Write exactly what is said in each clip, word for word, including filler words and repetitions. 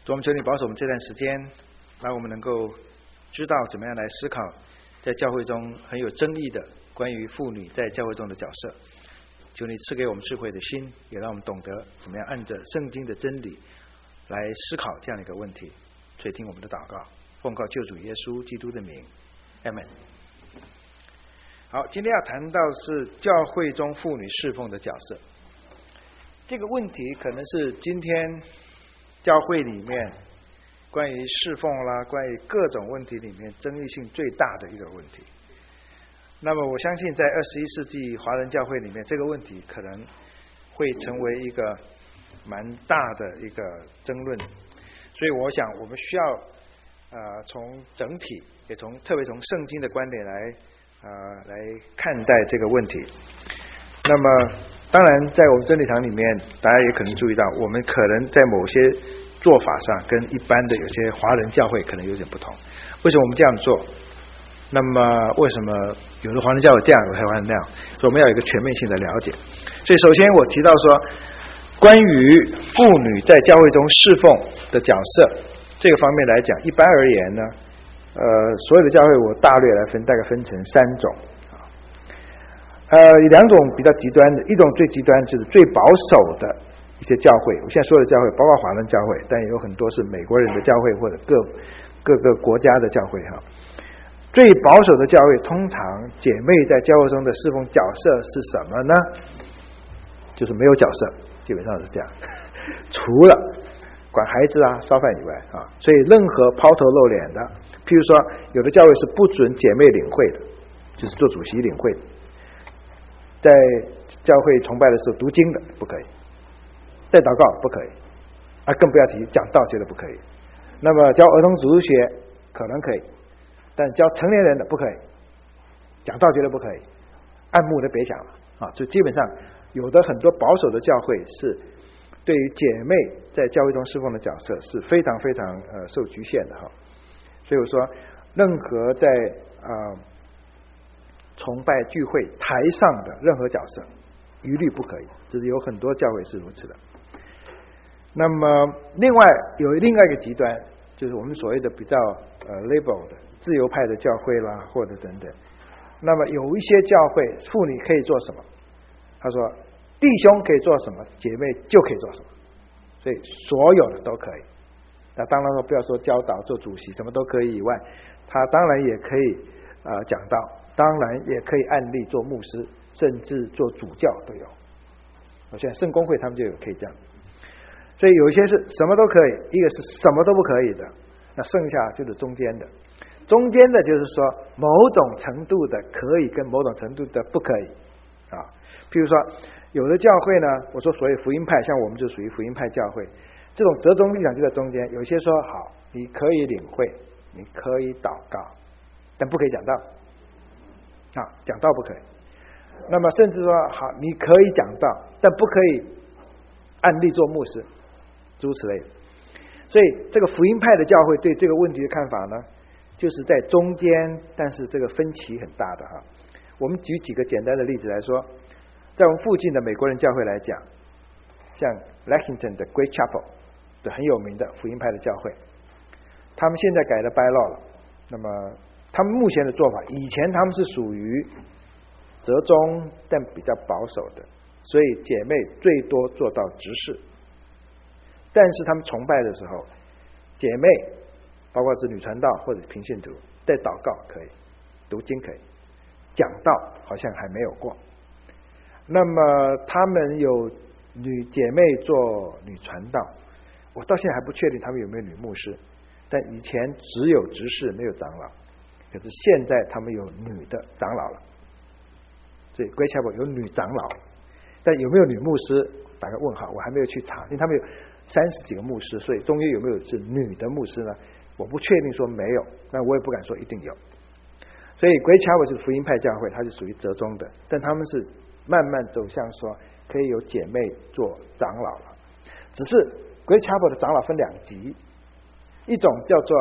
主，我们求你保守我们这段时间，让我们能够知道怎么样来思考在教会中很有争议的关于妇女在教会中的角色。求你赐给我们智慧的心，也让我们懂得怎么样按着圣经的真理来思考这样的一个问题。垂听我们的祷告，奉告救主耶稣基督的名，阿们。好，今天要谈到是教会中妇女侍奉的角色。这个问题可能是今天教会里面关于侍奉啦，关于各种问题里面争议性最大的一个问题。那么我相信在二十一世纪华人教会里面，这个问题可能会成为一个蛮大的一个争论。所以我想我们需要呃从整体也从特别从圣经的观点来呃来看待这个问题。那么当然在我们真理堂里面，大家也可能注意到，我们可能在某些做法上跟一般的有些华人教会可能有点不同。为什么我们这样做？那么为什么有的华人教会这样，有的华人那样？所以我们要有一个全面性的了解。所以首先我提到说，关于妇女在教会中侍奉的角色这个方面来讲，一般而言呢，呃，所有的教会我大略来分，大概分成三种。呃，有两种比较极端的，一种最极端就是最保守的一些教会。我现在说的教会包括华人教会，但也有很多是美国人的教会或者各各个国家的教会哈。最保守的教会，通常姐妹在教会中的侍奉角色是什么呢？就是没有角色，基本上是这样，除了管孩子啊、烧饭以外啊，所以任何抛头露脸的，譬如说有的教会是不准姐妹领会的，就是做主席领会的，在教会崇拜的时候读经的不可以，在祷告不可以，啊，更不要提讲道，绝对不可以。那么教儿童主日学可能可以，但教成年人的不可以，讲道绝对不可以，按牧的别想了啊！就基本上有的很多保守的教会是对于姐妹在教会中侍奉的角色是非常非常呃受局限的哈。所以我说，任何在呃崇拜聚会台上的任何角色，一律不可以。这是有很多教会是如此的。那么另外有另外一个极端，就是我们所谓的比较呃 liberal 的自由派的教会啦，或者等等。那么有一些教会妇女可以做什么？他说弟兄可以做什么，姐妹就可以做什么，所以所有的都可以。那当然说不要说教导做主席什么都可以以外，他当然也可以呃讲道，当然也可以按例做牧师，甚至做主教都有。我现在圣公会他们就有可以这样。所以有一些是什么都可以，一个是什么都不可以的，那剩下就是中间的。中间的就是说某种程度的可以跟某种程度的不可以啊。譬如说有的教会呢，我说所谓福音派，像我们就属于福音派教会，这种折中立场就在中间。有些说好，你可以领会，你可以祷告，但不可以讲道啊，讲道不可以。那么甚至说好，你可以讲道，但不可以按例做牧师，诸如此类的。所以这个福音派的教会对这个问题的看法呢，就是在中间，但是这个分歧很大的哈。我们举几个简单的例子来说，在我们附近的美国人教会来讲，像 Lexington 的 Great Chapel 的很有名的福音派的教会，他们现在改了 bylaw 了。那么他们目前的做法，以前他们是属于折中但比较保守的，所以姐妹最多做到执事。但是他们崇拜的时候，姐妹包括是女传道或者平信徒，在祷告可以，读经可以，讲道好像还没有过。那么他们有女姐妹做女传道，我到现在还不确定他们有没有女牧师，但以前只有执事没有长老，可是现在他们有女的长老了，所以 Great Chapel 有女长老，但有没有女牧师打个问号，我还没有去查，因为他们有三十几个牧师，所以中间有没有是女的牧师呢？我不确定说没有，但我也不敢说一定有。所以 Great Chapel 是福音派教会，它是属于折中的，但他们是慢慢走向说可以有姐妹做长老了。只是 Great Chapel 的长老分两级，一种叫做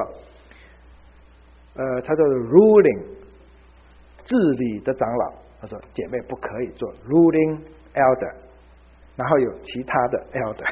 呃，它叫做 ruling 治理的长老，他说姐妹不可以做 ruling elder， 然后有其他的 elder，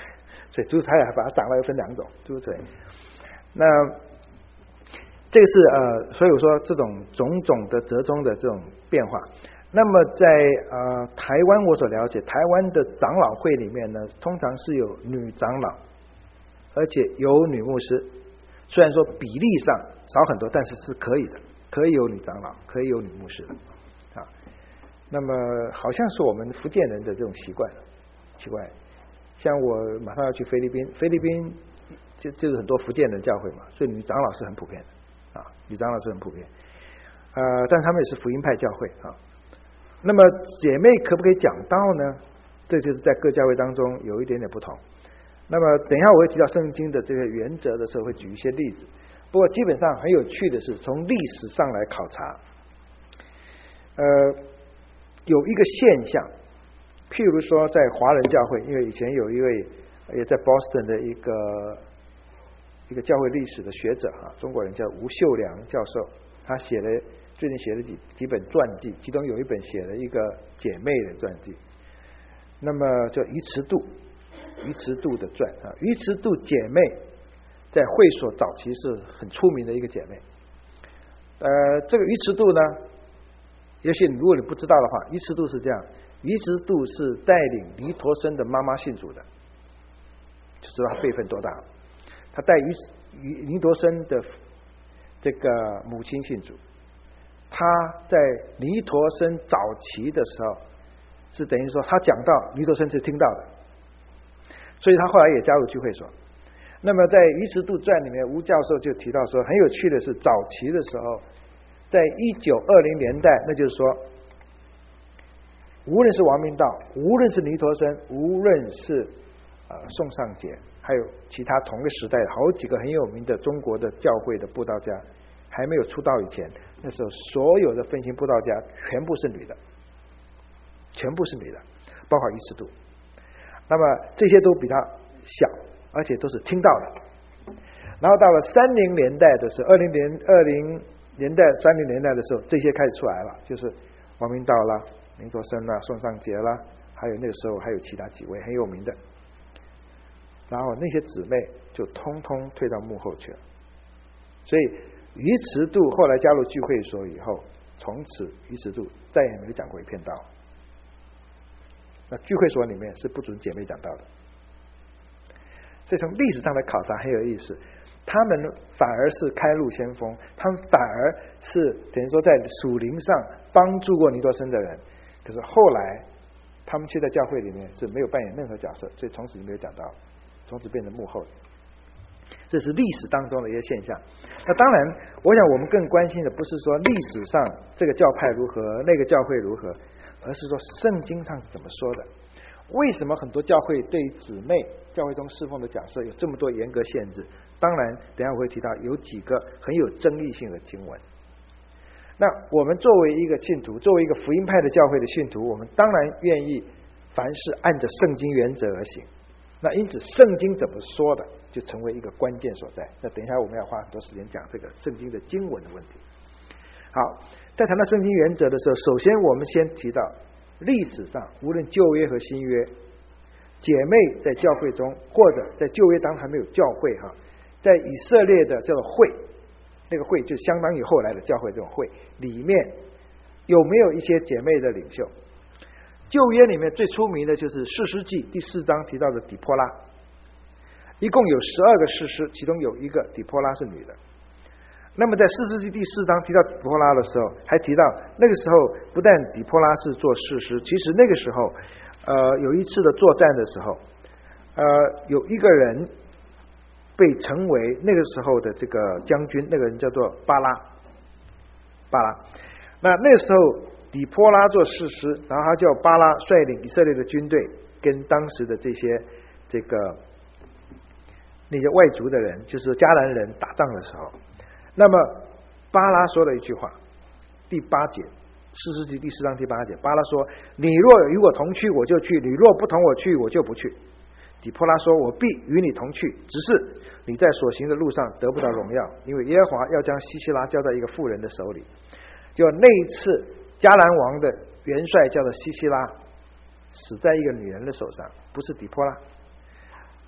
所以诸他也把它长老又分两种，诸如此类。那这个是呃，所以我说这种种种的折中的这种变化。那么在呃台湾我所了解，台湾的长老会里面呢，通常是有女长老，而且有女牧师。虽然说比例上少很多，但是是可以的，可以有女长老，可以有女牧师的啊。那么好像是我们福建人的这种习惯，奇怪。像我马上要去菲律宾，菲律宾就就是很多福建人教会嘛，所以女长老是很普遍的啊，女长老是很普遍。呃，但他们也是福音派教会啊。那么姐妹可不可以讲道呢？这就是在各教会当中有一点点不同。那么等一下我会提到圣经的这个原则的时候，会举一些例子。不过基本上很有趣的是，从历史上来考察，呃，有一个现象，譬如说在华人教会，因为以前有一位也在 Boston 的一个一个教会历史的学者啊，中国人叫吴秀良教授，他写了最近写了几几本传记，其中有一本写了一个姐妹的传记，那么叫于慈度，于慈度的传啊，于慈度姐妹在会所早期是很出名的一个姐妹。呃，这个于慈度呢，也许如果你不知道的话，于慈度是这样，于慈度是带领尼陀生的妈妈信主的，就知道他辈分多大了。他带于于尼陀生的这个母亲信主。他在尼陀生早期的时候，是等于说他讲到尼陀生是听到的，所以他后来也加入聚会所。那么在《于慈度传》里面，吴教授就提到说，很有趣的是，早期的时候，在一九二零年代，那就是说，无论是王明道，无论是尼陀生，无论是呃宋尚节，还有其他同个时代好几个很有名的中国的教会的布道家，还没有出道以前，那时候所有的分行布道家全部是女的，全部是女的，包括于慈度。那么这些都比他小，而且都是听到的。然后到了三零年代的时候，二零年二零年代三零年代的时候，这些开始出来了，就是王明道啦、林卓生啦、宋尚节啦，还有那个时候还有其他几位很有名的。然后那些姊妹就通通退到幕后去了。所以于慈度后来加入聚会所以后，从此于慈度再也没有讲过一篇道。那聚会所里面是不准姐妹讲道的。所以从历史上来考察很有意思，他们反而是开路先锋，他们反而是等于说在属灵上帮助过尼陀生的人，可是后来他们却在教会里面是没有扮演任何角色，所以从此就没有讲道，从此变成幕后。这是历史当中的一些现象。那当然我想我们更关心的不是说历史上这个教派如何，那个教会如何，而是说圣经上是怎么说的。为什么很多教会对于姊妹教会中侍奉的角色有这么多严格限制？当然等一下我会提到有几个很有争议性的经文。那我们作为一个信徒，作为一个福音派的教会的信徒，我们当然愿意凡事按着圣经原则而行。那因此圣经怎么说的就成为一个关键所在。那等一下我们要花很多时间讲这个圣经的经文的问题。好，在谈到圣经原则的时候，首先我们先提到历史上无论旧约和新约，姐妹在教会中，或者在旧约当然还没有教会哈，在以色列的这个会，那个会就相当于后来的教会这种会里面，有没有一些姐妹的领袖？旧约里面最出名的就是士师记第四章提到的底波拉，一共有十二个士师，其中有一个底波拉是女的。那么在士师记第四章提到底波拉的时候，还提到那个时候不但底波拉是做士师，其实那个时候呃有一次的作战的时候，呃有一个人被称为那个时候的这个将军，那个人叫做巴拉巴拉。那那个时候底波拉做士师，然后他叫巴拉率领以色列的军队跟当时的这些这个那些外族的人，就是迦南人打仗的时候，那么巴拉说了一句话，第八节士师记第四章第八节，巴拉说：你若与我同去我就去，你若不同我去我就不去。底波拉说：我必与你同去，只是你在所行的路上得不到荣耀，因为耶和华要将西西拉交在一个妇人的手里。就那一次迦南王的元帅叫做西西拉死在一个女人的手上，不是底波拉。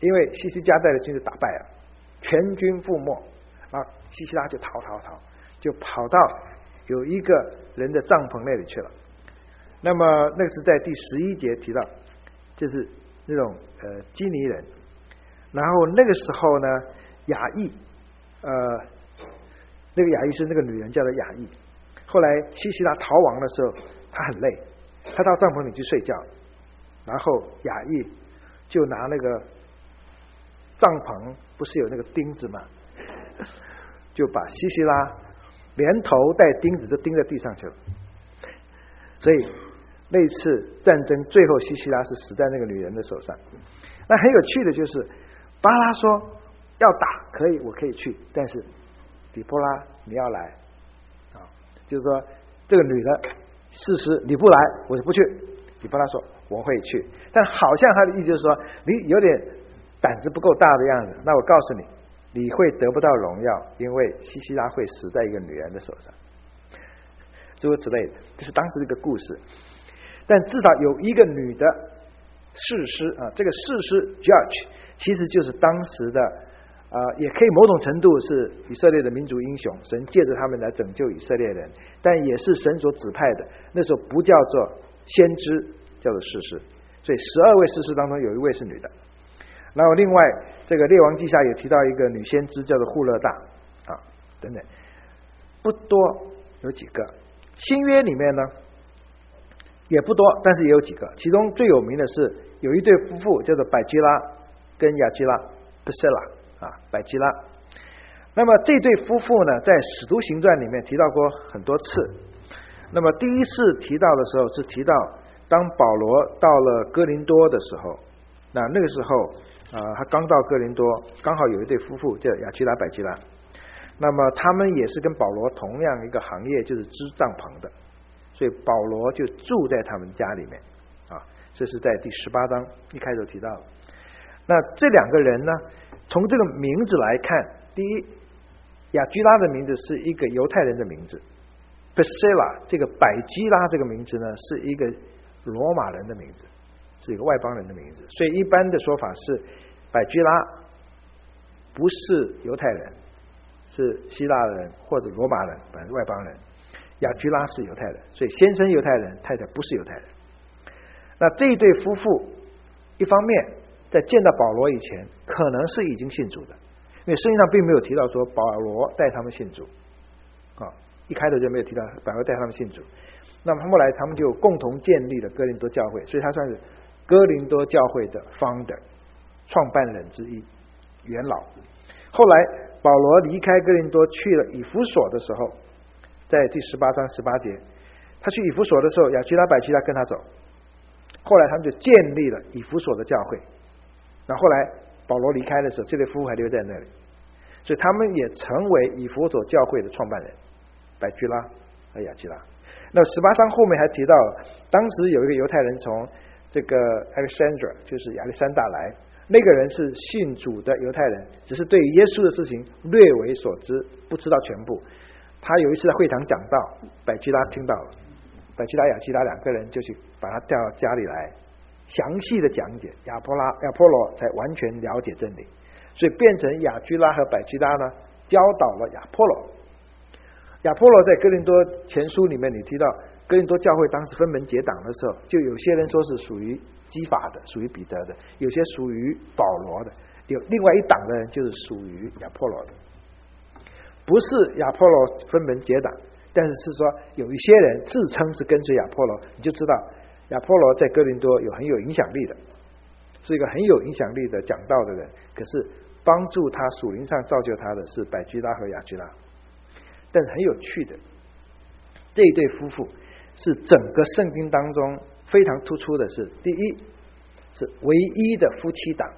因为西西家带的军队打败了，全军覆没，然后西西拉就逃逃逃，就跑到有一个人的帐篷那里去了。那么那个是在第十一节提到，就是那种呃基尼人。然后那个时候呢，雅意，呃，那个雅意是那个女人叫做雅意。后来西西拉逃亡的时候，他很累，他到帐篷里去睡觉，然后雅意就拿那个帐篷不是有那个钉子吗？就把西西拉连头带钉子都钉在地上去了。所以那次战争最后西西拉是死在那个女人的手上。那很有趣的就是巴拉说要打可以，我可以去，但是底波拉你要来啊，就是说这个女的事实你不来我就不去。底波拉说我会去，但好像他的意思就是说你有点胆子不够大的样子，那我告诉你你会得不到荣耀，因为西西拉会死在一个女人的手上，诸如此类的，这是当时的一个故事。但至少有一个女的士师啊，这个士师 judge 其实就是当时的呃，也可以某种程度是以色列的民族英雄，神借着他们来拯救以色列人，但也是神所指派的。那时候不叫做先知，叫做士师，所以十二位士师当中有一位是女的。然后另外这个列王记下也提到一个女先知叫做户勒大啊等等，不多，有几个。新约里面呢也不多，但是也有几个。其中最有名的是有一对夫妇叫做百基拉跟亚基拉 Priscilla 啊，百基拉。那么这对夫妇呢在使徒行传里面提到过很多次。那么第一次提到的时候是提到当保罗到了哥林多的时候，那那个时候呃，他刚到哥林多，刚好有一对夫妇叫亚基拉百基拉。那么他们也是跟保罗同样一个行业，就是织帐篷的，所以保罗就住在他们家里面啊，这是在第十八章一开始提到的。那这两个人呢，从这个名字来看，第一，亚居拉的名字是一个犹太人的名字， Priscilla 这个百基拉这个名字呢是一个罗马人的名字，是一个外邦人的名字，所以一般的说法是百基拉不是犹太人，是希腊人或者罗马人，反正外邦人。亚居拉是犹太人，所以先生犹太人，太太不是犹太人。那这一对夫妇一方面在见到保罗以前可能是已经信主的，因为圣经上并没有提到说保罗带他们信主啊，一开头就没有提到保罗带他们信主。那么后来他们就共同建立了哥林多教会，所以他算是哥林多教会的 founder 创办人之一，元老。后来保罗离开哥林多去了以弗所的时候，在第十八章十八节，他去以弗所的时候，亚居拉百基拉跟他走，后来他们就建立了以弗所的教会。那后来保罗离开的时候，这对夫妇还留在那里，所以他们也成为以弗所教会的创办人，百基拉和亚基拉。那十八章后面还提到，当时有一个犹太人从这个 Alexandria 就是亚历山大来，那个人是信主的犹太人，只是对耶稣的事情略为所知，不知道全部。他有一次在会堂讲道，百基拉听到了，百基拉亚基拉两个人就去把他调到家里来，详细的讲解，亚波拉亚波罗才完全了解真理，所以变成亚居拉和百基拉呢教导了亚波罗。亚波罗在哥林多前书里面你提到哥林多教会当时分门结党的时候，就有些人说是属于基法的，属于彼得的，有些属于保罗的，有另外一党的人就是属于亚波罗的。不是亚波罗分门结党，但是是说有一些人自称是跟随亚波罗，你就知道亚波罗在哥林多有很有影响力的，是一个很有影响力的讲道的人，可是帮助他属灵上造就他的是百基拉和亚基拉。但是很有趣的，这一对夫妇是整个圣经当中非常突出的是，第一是唯一的夫妻档，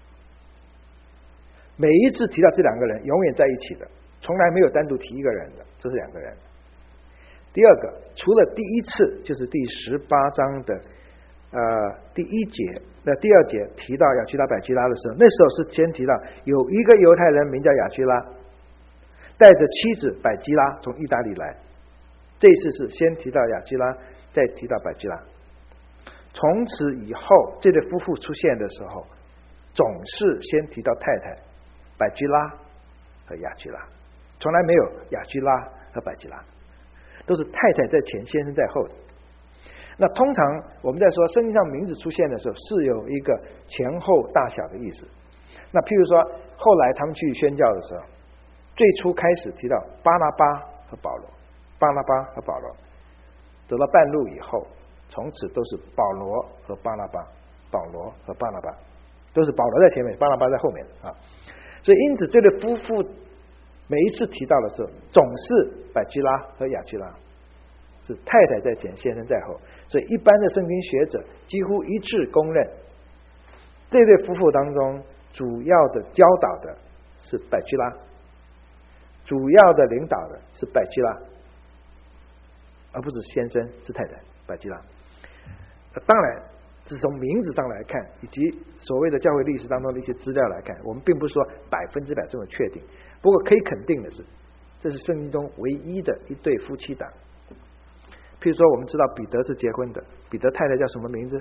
每一次提到这两个人永远在一起的，从来没有单独提一个人的，这是两个人。第二个，除了第一次就是第十八章的呃第一节，那第二节提到亚基拉百基拉的时候，那时候是先提到有一个犹太人名叫亚基拉，带着妻子百基拉从意大利来，这次是先提到亚基拉，再提到百基拉。从此以后，这对夫妇出现的时候， 总是先提到太太百基拉和雅居拉，从来没有雅居拉和百基拉，都是太太在前，先生在后的。那通常我们在说圣经上名字出现的时候，是有一个前后大小的意思。那譬如说后来他们去宣教的时候，最初开始提到巴拿巴和保罗，巴拿巴和保罗走到半路以后，从此都是保罗和巴拿巴，保罗和巴拿巴，都是保罗在前面，巴拿巴在后面啊。所以因此这对夫妇每一次提到的时候，总是百基拉和雅居拉，是太太在前，先生在后。所以一般的圣经学者几乎一致公认，这对夫妇当中主要的教导的是百基拉，主要的领导的是百基拉，而不是先生是太太百基拉。当然是从名字上来看，以及所谓的教会历史当中的一些资料来看，我们并不是说百分之百这么确定。不过可以肯定的是，这是圣经中唯一的一对夫妻档。譬如说我们知道彼得是结婚的，彼得太太叫什么名字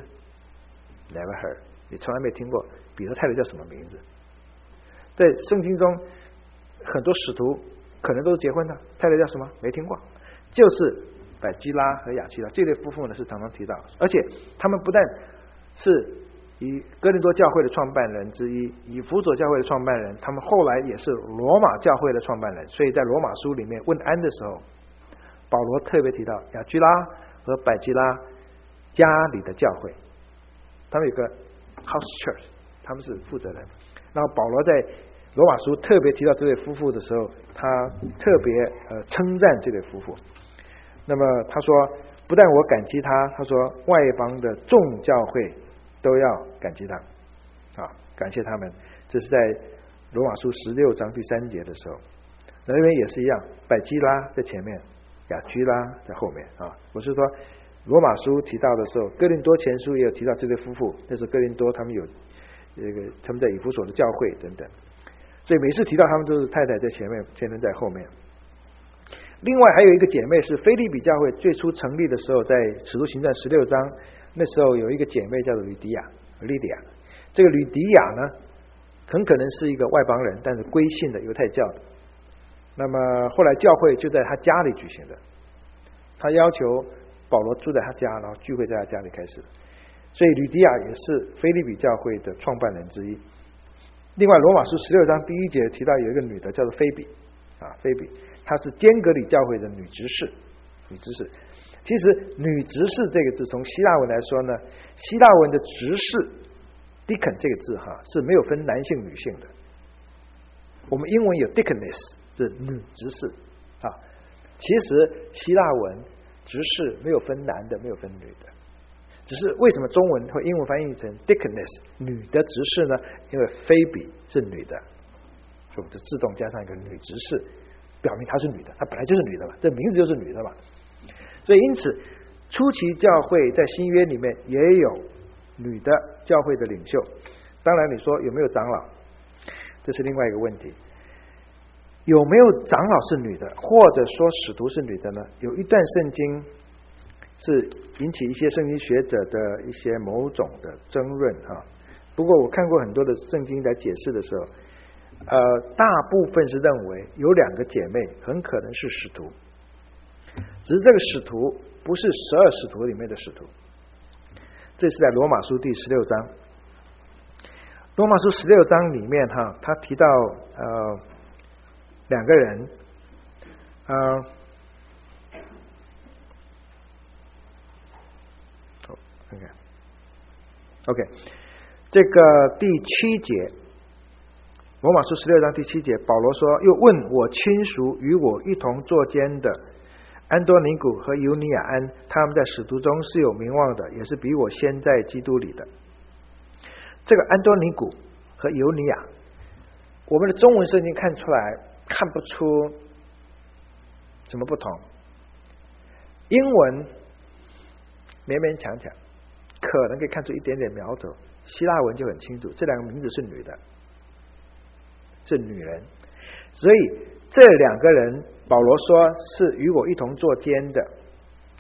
？Never heard， 你从来没听过彼得太太叫什么名字。在圣经中很多使徒可能都是结婚的，太太叫什么没听过，就是百基拉和雅基拉这对夫妇呢是常常提到，而且他们不但是以哥林多教会的创办人之一，以弗所教会的创办人，他们后来也是罗马教会的创办人。所以在罗马书里面问安的时候，保罗特别提到雅居拉和百基拉家里的教会，他们有个 house church， 他们是负责人。然后保罗在罗马书特别提到这对夫妇的时候，他特别呃称赞这对夫妇。那么他说，不但我感激他，他说外邦的众教会都要感激他啊，感谢他们。这是在罗马书十六章第三节的时候。那边也是一样，百基拉在前面，雅居拉在后面啊。我是说罗马书提到的时候，哥林多前书也有提到这对夫妇，那时候哥林多他们有这个他们在以弗所的教会等等，所以每次提到他们都是太太在前面，先生在后面。另外还有一个姐妹是腓立比教会最初成立的时候，在使徒行传十六章，那时候有一个姐妹叫做吕迪亚 Lydia， 这个吕迪亚呢很可能是一个外邦人，但是归信的犹太教的。那么后来教会就在他家里举行的，他要求保罗住在他家，然后聚会在他家里开始。所以吕迪亚也是腓立比教会的创办人之一。另外罗马书十六章第一节提到有一个女的叫做菲比啊，菲比她是坚革里教会的女执事，女执事。其实女执事这个字从希腊文来说呢，希腊文的执事 deacon 这个字哈是没有分男性女性的。我们英文有 deaconess 是女执事啊，其实希腊文执事没有分男的，没有分女的，只是为什么中文或英文翻译成 deaconess 女的执事呢？因为菲比是女的，所以我们就自动加上一个女执事，表明她是女的，她本来就是女的嘛，这名字就是女的嘛。所以因此初期教会在新约里面也有女的教会的领袖。当然你说有没有长老，这是另外一个问题。有没有长老是女的，或者说使徒是女的呢？有一段圣经是引起一些圣经学者的一些某种的争论啊。不过我看过很多的圣经来解释的时候，呃，大部分是认为有两个姐妹很可能是使徒，只是这个使徒不是十二使徒里面的使徒。这是在罗马书第十六章，罗马书十六章里面哈，他提到呃两个人，呃。OK， 这个第七节，罗马书十六章第七节，保罗说：“又问我亲属与我一同作监的安多尼古和尤尼亚安，他们在使徒中是有名望的，也是比我先在基督里的。”这个安多尼古和尤尼亚，我们的中文圣经看出来看不出什么不同，英文勉勉强强。可能可以看出一点点苗头，希腊文就很清楚，这两个名字是女的，是女人，所以这两个人保罗说是与我一同作监的，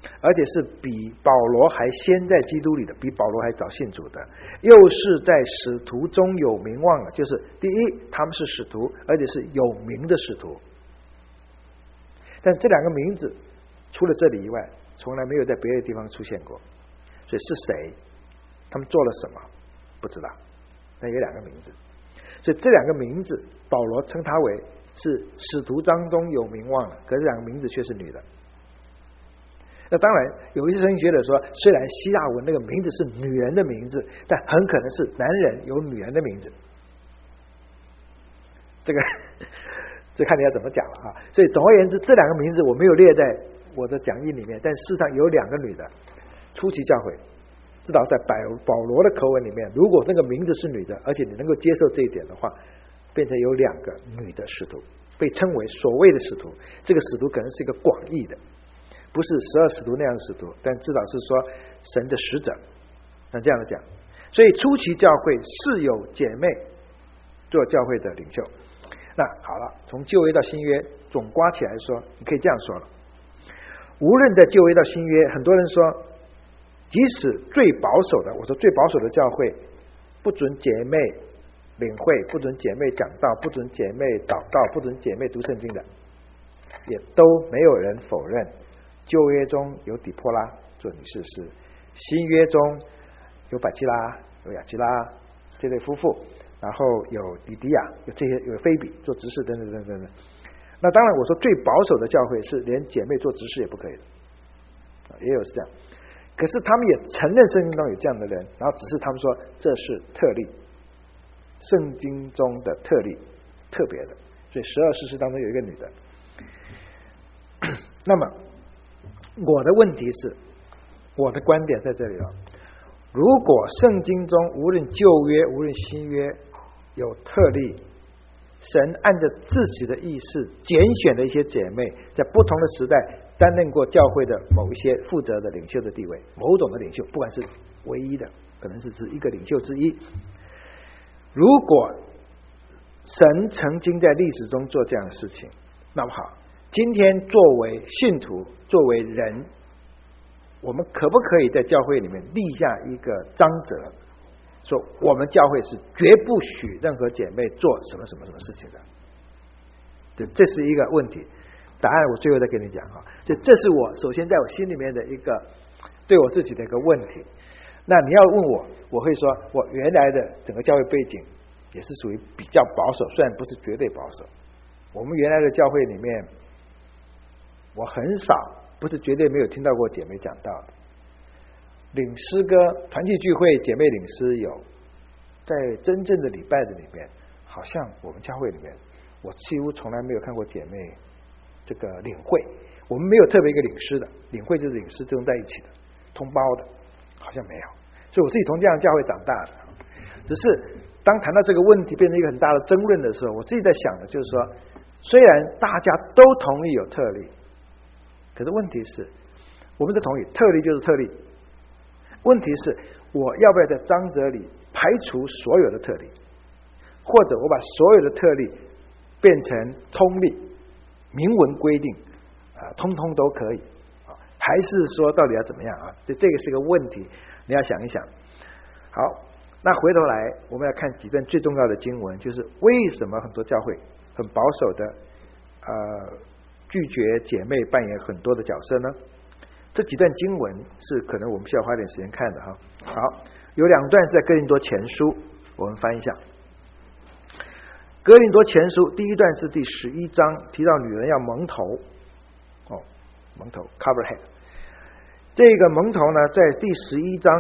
而且是比保罗还先在基督里的，比保罗还早信主的，又是在使徒中有名望的。就是第一，他们是使徒，而且是有名的使徒。但这两个名字除了这里以外，从来没有在别的地方出现过。所以是谁？他们做了什么？不知道。但有两个名字，所以这两个名字，保罗称他为是使徒当中有名望的，可是两个名字却是女的。那当然，有一些人觉得说，虽然希腊文那个名字是女人的名字，但很可能是男人有女人的名字。这个，这看你要怎么讲了啊。所以总而言之，这两个名字我没有列在我的讲义里面，但事实上有两个女的。初期教会，至少在保保罗的口吻里面，如果那个名字是女的，而且你能够接受这一点的话，变成有两个女的使徒，被称为所谓的使徒。这个使徒可能是一个广义的。不是十二使徒那样的使徒，但至少是说神的使者。那这样的讲，所以初期教会是有姐妹做教会的领袖。那好了，从旧约到新约总刮起来说，你可以这样说了：无论在旧约到新约，很多人说，即使最保守的，我说最保守的教会，不准姐妹领会，不准姐妹讲道，不准姐妹祷告，不准姐妹读圣经的，也都没有人否认。旧约中有底波拉做女士师，新约中有百基拉、有雅基拉这对夫妇，然后有底迪亚、有这些有菲比做执事等等等等等。那当然，我说最保守的教会是连姐妹做执事也不可以的，也有是这样。可是他们也承认圣经中有这样的人，然后只是他们说这是特例，圣经中的特例，特别的。所以十二士师当中有一个女的。那么我的问题是，我的观点在这里了。如果圣经中无论旧约无论新约有特例，神按照自己的意思拣选的一些姐妹，在不同的时代担任过教会的某一些负责的领袖的地位，某种的领袖，不管是唯一的，可能是指一个领袖之一。如果神曾经在历史中做这样的事情，那么好，今天作为信徒，作为人，我们可不可以在教会里面立下一个章则，说我们教会是绝不许任何姐妹做什么什么什么事情的？这这是一个问题。答案我最后再跟你讲哈。这这是我首先在我心里面的一个对我自己的一个问题。那你要问我，我会说我原来的整个教会背景也是属于比较保守，虽然不是绝对保守。我们原来的教会里面，我很少，不是绝对没有听到过姐妹讲道的。领诗歌团契聚会姐妹领诗有，在真正的礼拜的里面，好像我们教会里面，我几乎从来没有看过姐妹这个领会。我们没有特别一个领诗的，领会就是领诗这种在一起的通包的，好像没有。所以我自己从这样的教会长大的。只是当谈到这个问题变成一个很大的争论的时候，我自己在想的就是说，虽然大家都同意有特例，可是问题是，我们是同意特例就是特例。问题是，我要不要在章则里排除所有的特例，或者我把所有的特例变成通例，明文规定啊，通通都可以啊？还是说到底要怎么样啊？这这个是个问题，你要想一想。好，那回头来我们要看几段最重要的经文，就是为什么很多教会很保守的呃拒绝姐妹扮演很多的角色呢？这几段经文是可能我们需要花点时间看的哈。好，有两段是在哥林多前书，我们翻一下。哥林多前书第一段是第十一章，提到女人要蒙头，哦，蒙头 cover head。这个蒙头呢，在第十一章，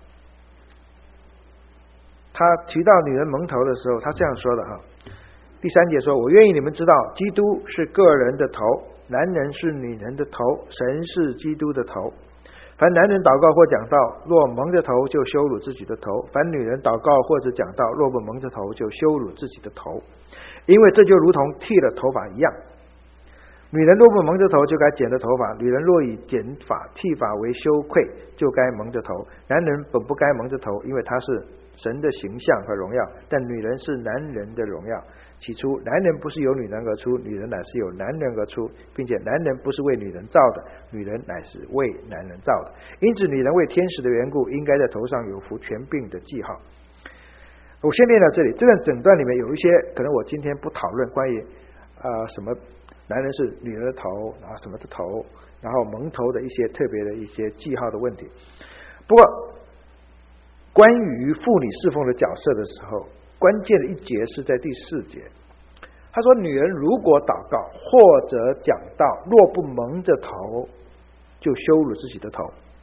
他提到女人蒙头的时候，他这样说的哈。第三节说：“我愿意你们知道，基督是个人的头，男人是女人的头，神是基督的头。凡男人祷告或讲道，若蒙着头，就羞辱自己的头；凡女人祷告或者讲道，若不蒙着头，就羞辱自己的头。因为这就如同剃了头发一样。女人若不蒙着头，就该剪了头发；女人若以剪发剃发为羞愧，就该蒙着头。男人本不该蒙着头，因为他是神的形象和荣耀，但女人是男人的荣耀。起初男人不是由女人而出，女人乃是由男人而出，并且男人不是为女人造的，女人乃是为男人造的。因此女人为天使的缘故，应该在头上有服权柄的记号。我先念到这里，这段整段里面有一些可能我今天不讨论关于呃什么男人是女人的头，然后什么的头，然后蒙头的一些特别的一些记号的问题。不过关于妇女侍奉的角色的时候，关键的一节是在第四节，他说女人如果祷告或者讲道，若不蒙着头，就羞辱自己的头。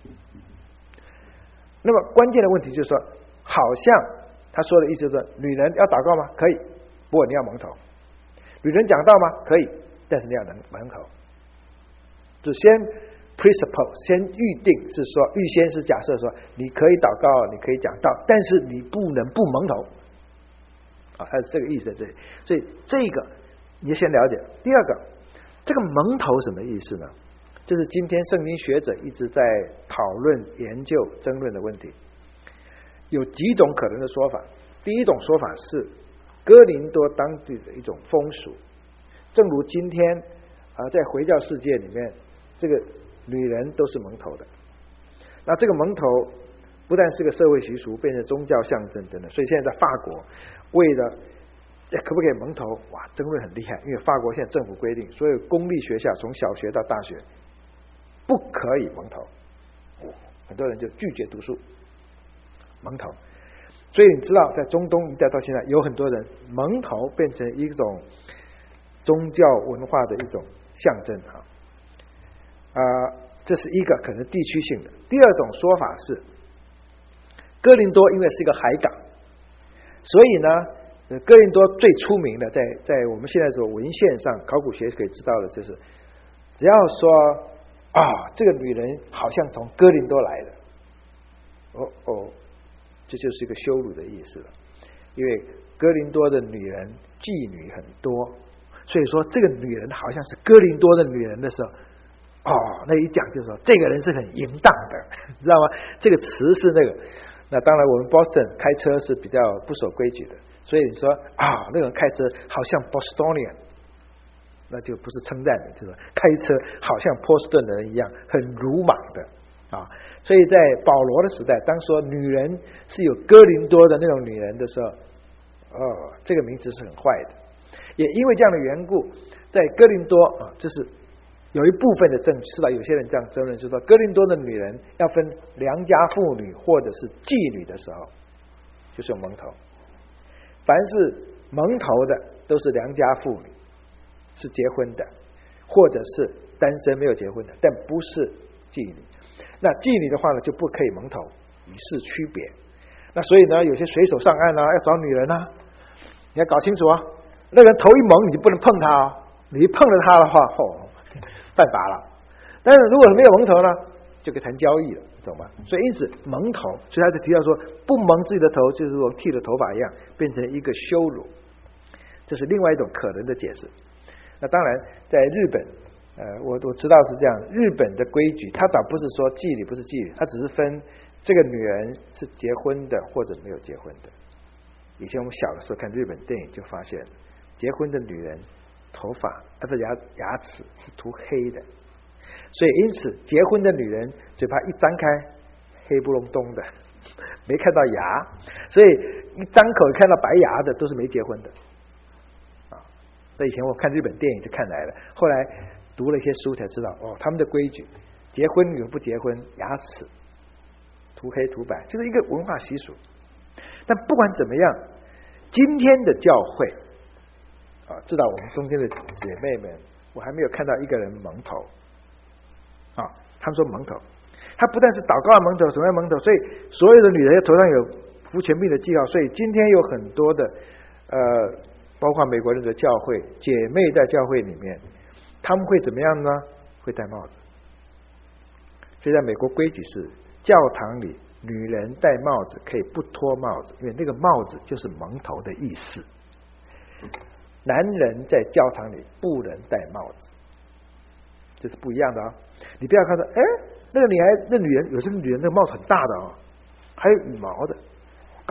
那么关键的问题就是说，好像他说的意思是，女人要祷告吗？可以，不过你要蒙头。女人讲道吗？可以，但是你要能蒙头。就先 presuppose 先预定是说，预先是假设说，你可以祷告，你可以讲道，但是你不能不蒙头。啊，它是这个意思在这里。所以这个你要先了解。第二个，这个蒙头什么意思呢？这是今天圣经学者一直在讨论、研究、争论的问题。有几种可能的说法。第一种说法是哥林多当地的一种风俗，正如今天啊，在回教世界里面，这个女人都是蒙头的。那这个蒙头不但是个社会习俗，变成宗教象征等等。所以现在在法国，为了可不可以蒙头，哇，争论很厉害。因为法国现在政府规定，所有公立学校从小学到大学不可以蒙头，很多人就拒绝读书。蒙头，所以你知道，在中东一带到现在，有很多人蒙头变成一种宗教文化的一种象征啊。啊、呃，这是一个可能地区性的。第二种说法是，哥林多因为是一个海港，所以呢，哥林多最出名的，在在我们现在所文献上考古学可以知道的，就是只要说啊，这个女人好像从哥林多来的，哦哦。这就是一个羞辱的意思了，因为哥林多的女人妓女很多，所以说这个女人好像是哥林多的女人的时候，哦，那一讲就是说这个人是很淫荡的，知道吗？这个词是那个，那当然我们 Boston 开车是比较不守规矩的，所以你说啊，那个人开车好像 Bostonian， 那就不是称赞的，就是开车好像波士顿的人一样，很鲁莽的啊。所以在保罗的时代，当说女人是有哥林多的那种女人的时候，哦，这个名字是很坏的。也因为这样的缘故，在哥林多啊，这是有一部分的证据，是吧？有些人这样争论，就是说哥林多的女人要分良家妇女或者是妓女的时候，就是有蒙头。凡是蒙头的都是良家妇女，是结婚的，或者是单身没有结婚的，但不是妓女。那妓女的话呢，就不可以蒙头，以示区别。那所以呢，有些水手上岸啊，要找女人啊，你要搞清楚啊。那个人头一蒙，你就不能碰他啊，你一碰了他的话，哦，犯法了。但是如果没有蒙头呢，就可以谈交易了，懂吗？所以因此蒙头，所以他就提到说，不蒙自己的头，就是说剃了头发一样，变成一个羞辱。这是另外一种可能的解释。那当然，在日本。呃，我我知道是这样，日本的规矩，它倒不是说妓女不是妓女，它只是分这个女人是结婚的或者没有结婚的。以前我们小的时候看日本电影就发现，结婚的女人头发她的牙牙齿是涂黑的，所以因此结婚的女人嘴巴一张开，黑不隆咚的，没看到牙，所以一张口看到白牙的都是没结婚的。啊，那以前我看日本电影就看来了，后来。读了一些书才知道，哦，他们的规矩，结婚与不结婚，牙齿涂黑涂白，就是一个文化习俗。但不管怎么样，今天的教会啊，知道我们中间的姐妹们，我还没有看到一个人蒙头啊。他们说蒙头，他不但是祷告蒙头，总要蒙头，所以所有的女人头上有服权柄的记号。所以今天有很多的呃，包括美国人的教会姐妹在教会里面。他们会怎么样呢？会戴帽子。所以在美国规矩是，教堂里女人戴帽子可以不脱帽子，因为那个帽子就是蒙头的意思。男人在教堂里不能戴帽子，这是不一样的啊！你不要看说，哎，那个女孩，那女人有些女人那个帽子很大的哦，还有羽毛的，搞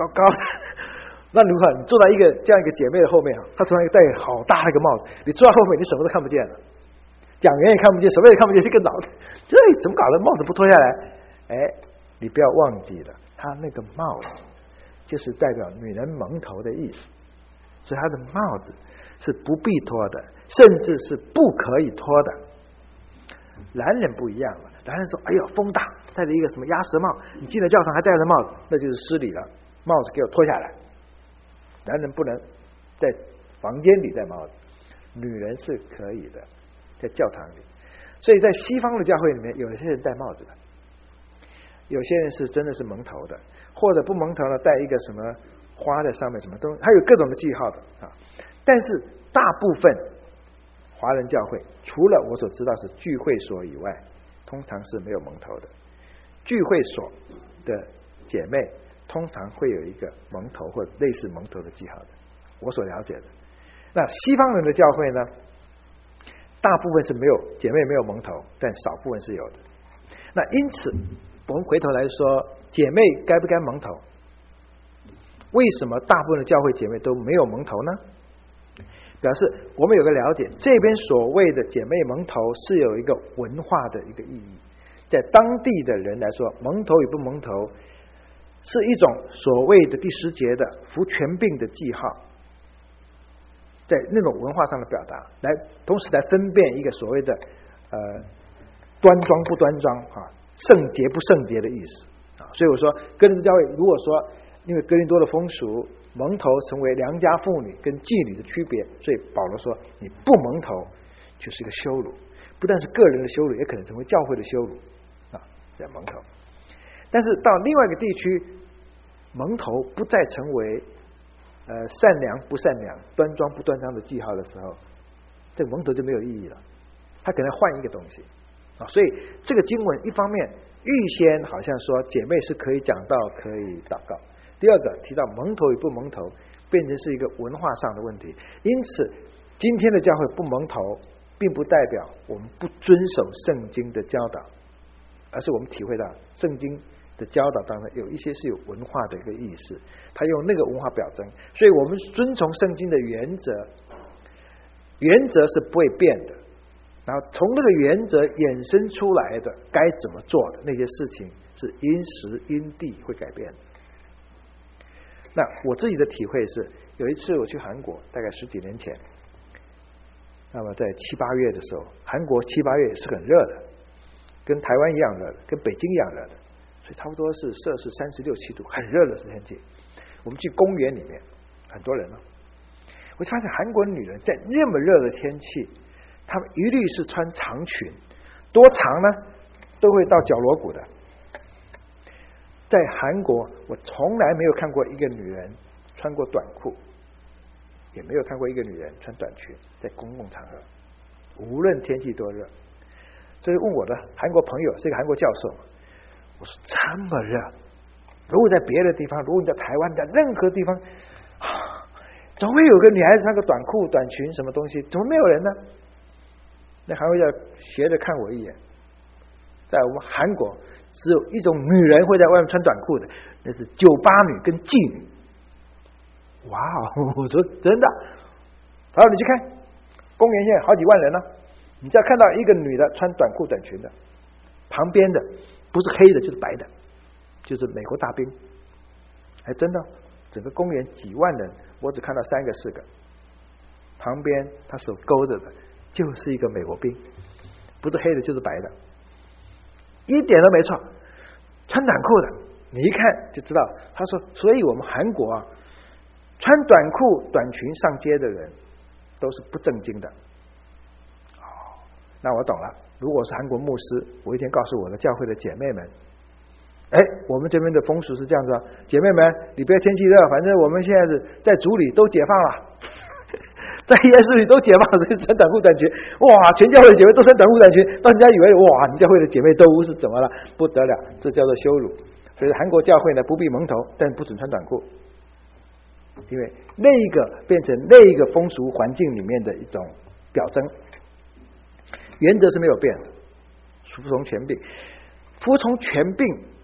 高高的。那如果你坐在一个这样一个姐妹的后面啊，她突然戴好大的一个帽子，你坐在后面，你什么都看不见了，讲员也看不见，什么也看不见，这个脑袋，这怎么搞的？帽子不脱下来？哎，你不要忘记了，她那个帽子就是代表女人蒙头的意思，所以她的帽子是不必脱的，甚至是不可以脱的。男人不一样了，男人说：“哎呦，风大，戴着一个什么鸭舌帽，你进了教堂还戴着帽子，那就是失礼了，帽子给我脱下来。”男人不能在房间里戴帽子，女人是可以的，在教堂里。所以在西方的教会里面，有些人戴帽子的，有些人是真的是蒙头的，或者不蒙头呢，戴一个什么花在上面，什么东西，还有各种的记号的啊。但是大部分华人教会，除了我所知道是聚会所以外，通常是没有蒙头的。聚会所的姐妹通常会有一个蒙头或者类似蒙头的记号的，我所了解的。那西方人的教会呢，大部分是没有姐妹没有蒙头，但少部分是有的。那因此我们回头来说，姐妹该不该蒙头？为什么大部分的教会姐妹都没有蒙头呢？表示我们有个了解，这边所谓的姐妹蒙头是有一个文化的一个意义，在当地的人来说，蒙头与不蒙头是一种所谓的第十节的服权柄的记号，在那种文化上的表达，来同时来分辨一个所谓的呃端庄不端庄啊，圣洁不圣洁的意思啊。所以我说哥林多教会，如果说因为哥林多的风俗，蒙头成为良家妇女跟妓女的区别，所以保罗说你不蒙头就是一个羞辱，不但是个人的羞辱，也可能成为教会的羞辱啊，在蒙头。但是到另外一个地区，蒙头不再成为呃善良不善良、端庄不端庄的记号的时候，这个蒙头就没有意义了，他可能换一个东西啊。所以这个经文一方面预先好像说姐妹是可以讲道可以祷告，第二个提到蒙头与不蒙头变成是一个文化上的问题。因此今天的教会不蒙头并不代表我们不遵守圣经的教导，而是我们体会到圣经的教导当中有一些是有文化的一个意思，他用那个文化表征，所以我们遵从圣经的原则，原则是不会变的，然后从那个原则衍生出来的该怎么做的那些事情是因时因地会改变的。那我自己的体会是，有一次我去韩国，大概十几年前，那么在七八月的时候，韩国七八月也是很热的，跟台湾一样热的，跟北京一样热的，所以差不多是摄氏三十六七度，很热的天气。我们去公园里面，很多人了，我就发现韩国女人在那么热的天气，她们一律是穿长裙，多长呢？都会到脚锣骨的。在韩国，我从来没有看过一个女人穿过短裤，也没有看过一个女人穿短裙，在公共场合，无论天气多热。所以问我的韩国朋友，是一个韩国教授，我说这么热，如果在别的地方，如果你在台湾，在任何地方，总会有个女孩子穿个短裤、短裙什么东西，怎么没有人呢？那韩国教斜着看我一眼，在我们韩国只有一种女人会在外面穿短裤的，那是酒吧女跟妓女。哇，我说真的，好，你去看公园现在好几万人了，你只要看到一个女的穿短裤短裙的，旁边的不是黑的就是白的，就是美国大兵。还真的，整个公园几万人，我只看到三个四个，旁边他手勾着的就是一个美国兵，不是黑的就是白的，一点都没错，穿短裤的，你一看就知道。他说，所以我们韩国啊，穿短裤短裙上街的人都是不正经的。哦，那我懂了。如果是韩国牧师，我一天告诉我的教会的姐妹们，哎，我们这边的风俗是这样子啊，姐妹们，你不要天气热，反正我们现在是在主里都解放了，在耶稣里都解放，所以穿短裤短裙，哇，全教会的姐妹都穿短裤短裙，让人家以为哇，你教会的姐妹都是怎么了？不得了，这叫做羞辱。所以韩国教会呢，不必蒙头，但不准穿短裤，因为那个变成那个风俗环境里面的一种表征，原则是没有变的，服从权柄。服从权柄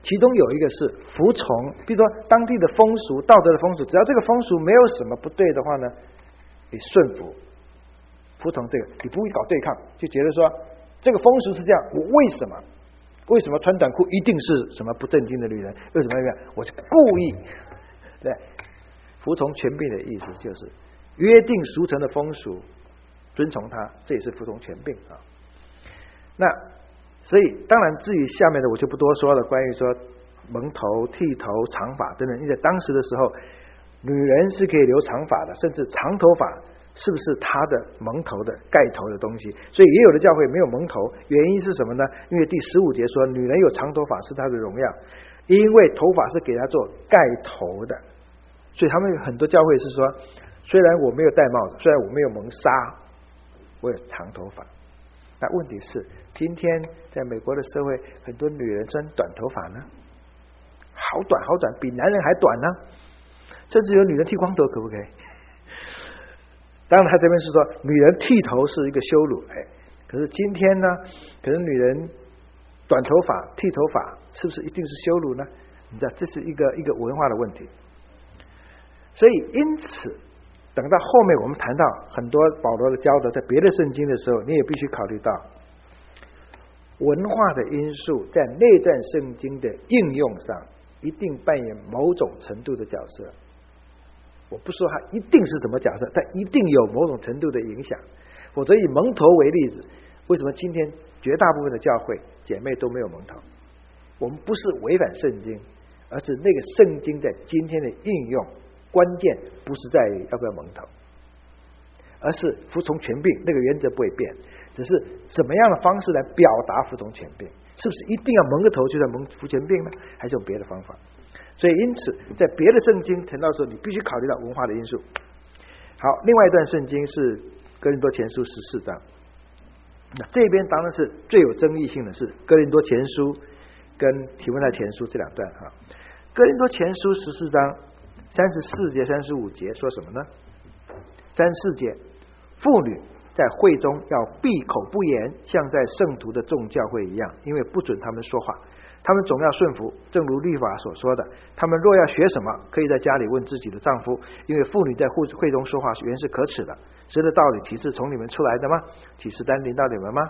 其中有一个是服从，比如说当地的风俗、道德的风俗，只要这个风俗没有什么不对的话呢，你顺服、服从这个，你不会搞对抗，就觉得说这个风俗是这样，我为什么为什么穿短裤一定是什么不正经的女人？为什么要？我是故意。对，服从权柄的意思就是约定俗成的风俗，遵从它，这也是服从权柄啊。那所以当然至于下面的我就不多说了，关于说蒙头、剃头、长发等等，因为在当时的时候，女人是可以留长发的，甚至长头发是不是她的蒙头的盖头的东西？所以也有的教会没有蒙头，原因是什么呢？因为第十五节说女人有长头发是她的荣耀，因为头发是给她做盖头的，所以他们有很多教会是说，虽然我没有戴帽子，虽然我没有蒙纱，我有长头发。那问题是今天在美国的社会，很多女人穿短头发呢，好短好短，比男人还短呢，甚至有女人剃光头，可不可以？当然他这边是说女人剃头是一个羞辱，哎，可是今天呢，可是女人短头发剃头发是不是一定是羞辱呢？你知道这是一个一个文化的问题。所以因此等到后面我们谈到很多保罗的教导在别的圣经的时候，你也必须考虑到文化的因素在那段圣经的应用上一定扮演某种程度的角色。我不说它一定是什么角色，但一定有某种程度的影响。否则以蒙头为例子，为什么今天绝大部分的教会姐妹都没有蒙头？我们不是违反圣经，而是那个圣经在今天的应用关键不是在于要不要蒙头，而是服从权柄，那个原则不会变，只是怎么样的方式来表达服从权柄，是不是一定要蒙个头就在蒙服权柄呢？还是有别的方法？所以因此在别的圣经谈到说，你必须考虑到文化的因素。好，另外一段圣经是哥林多前书十四章，那这边当然是最有争议性的是哥林多前书跟提摩太前书这两段哈。哥林多前书十四章三十四节、三十五节说什么呢？三十四节，妇女在会中要闭口不言，像在圣徒的众教会一样，因为不准他们说话。他们总要顺服，正如律法所说的。他们若要学什么，可以在家里问自己的丈夫，因为妇女在会中说话原是可耻的。神的道理岂是从你们出来的吗？岂是单临到你们吗？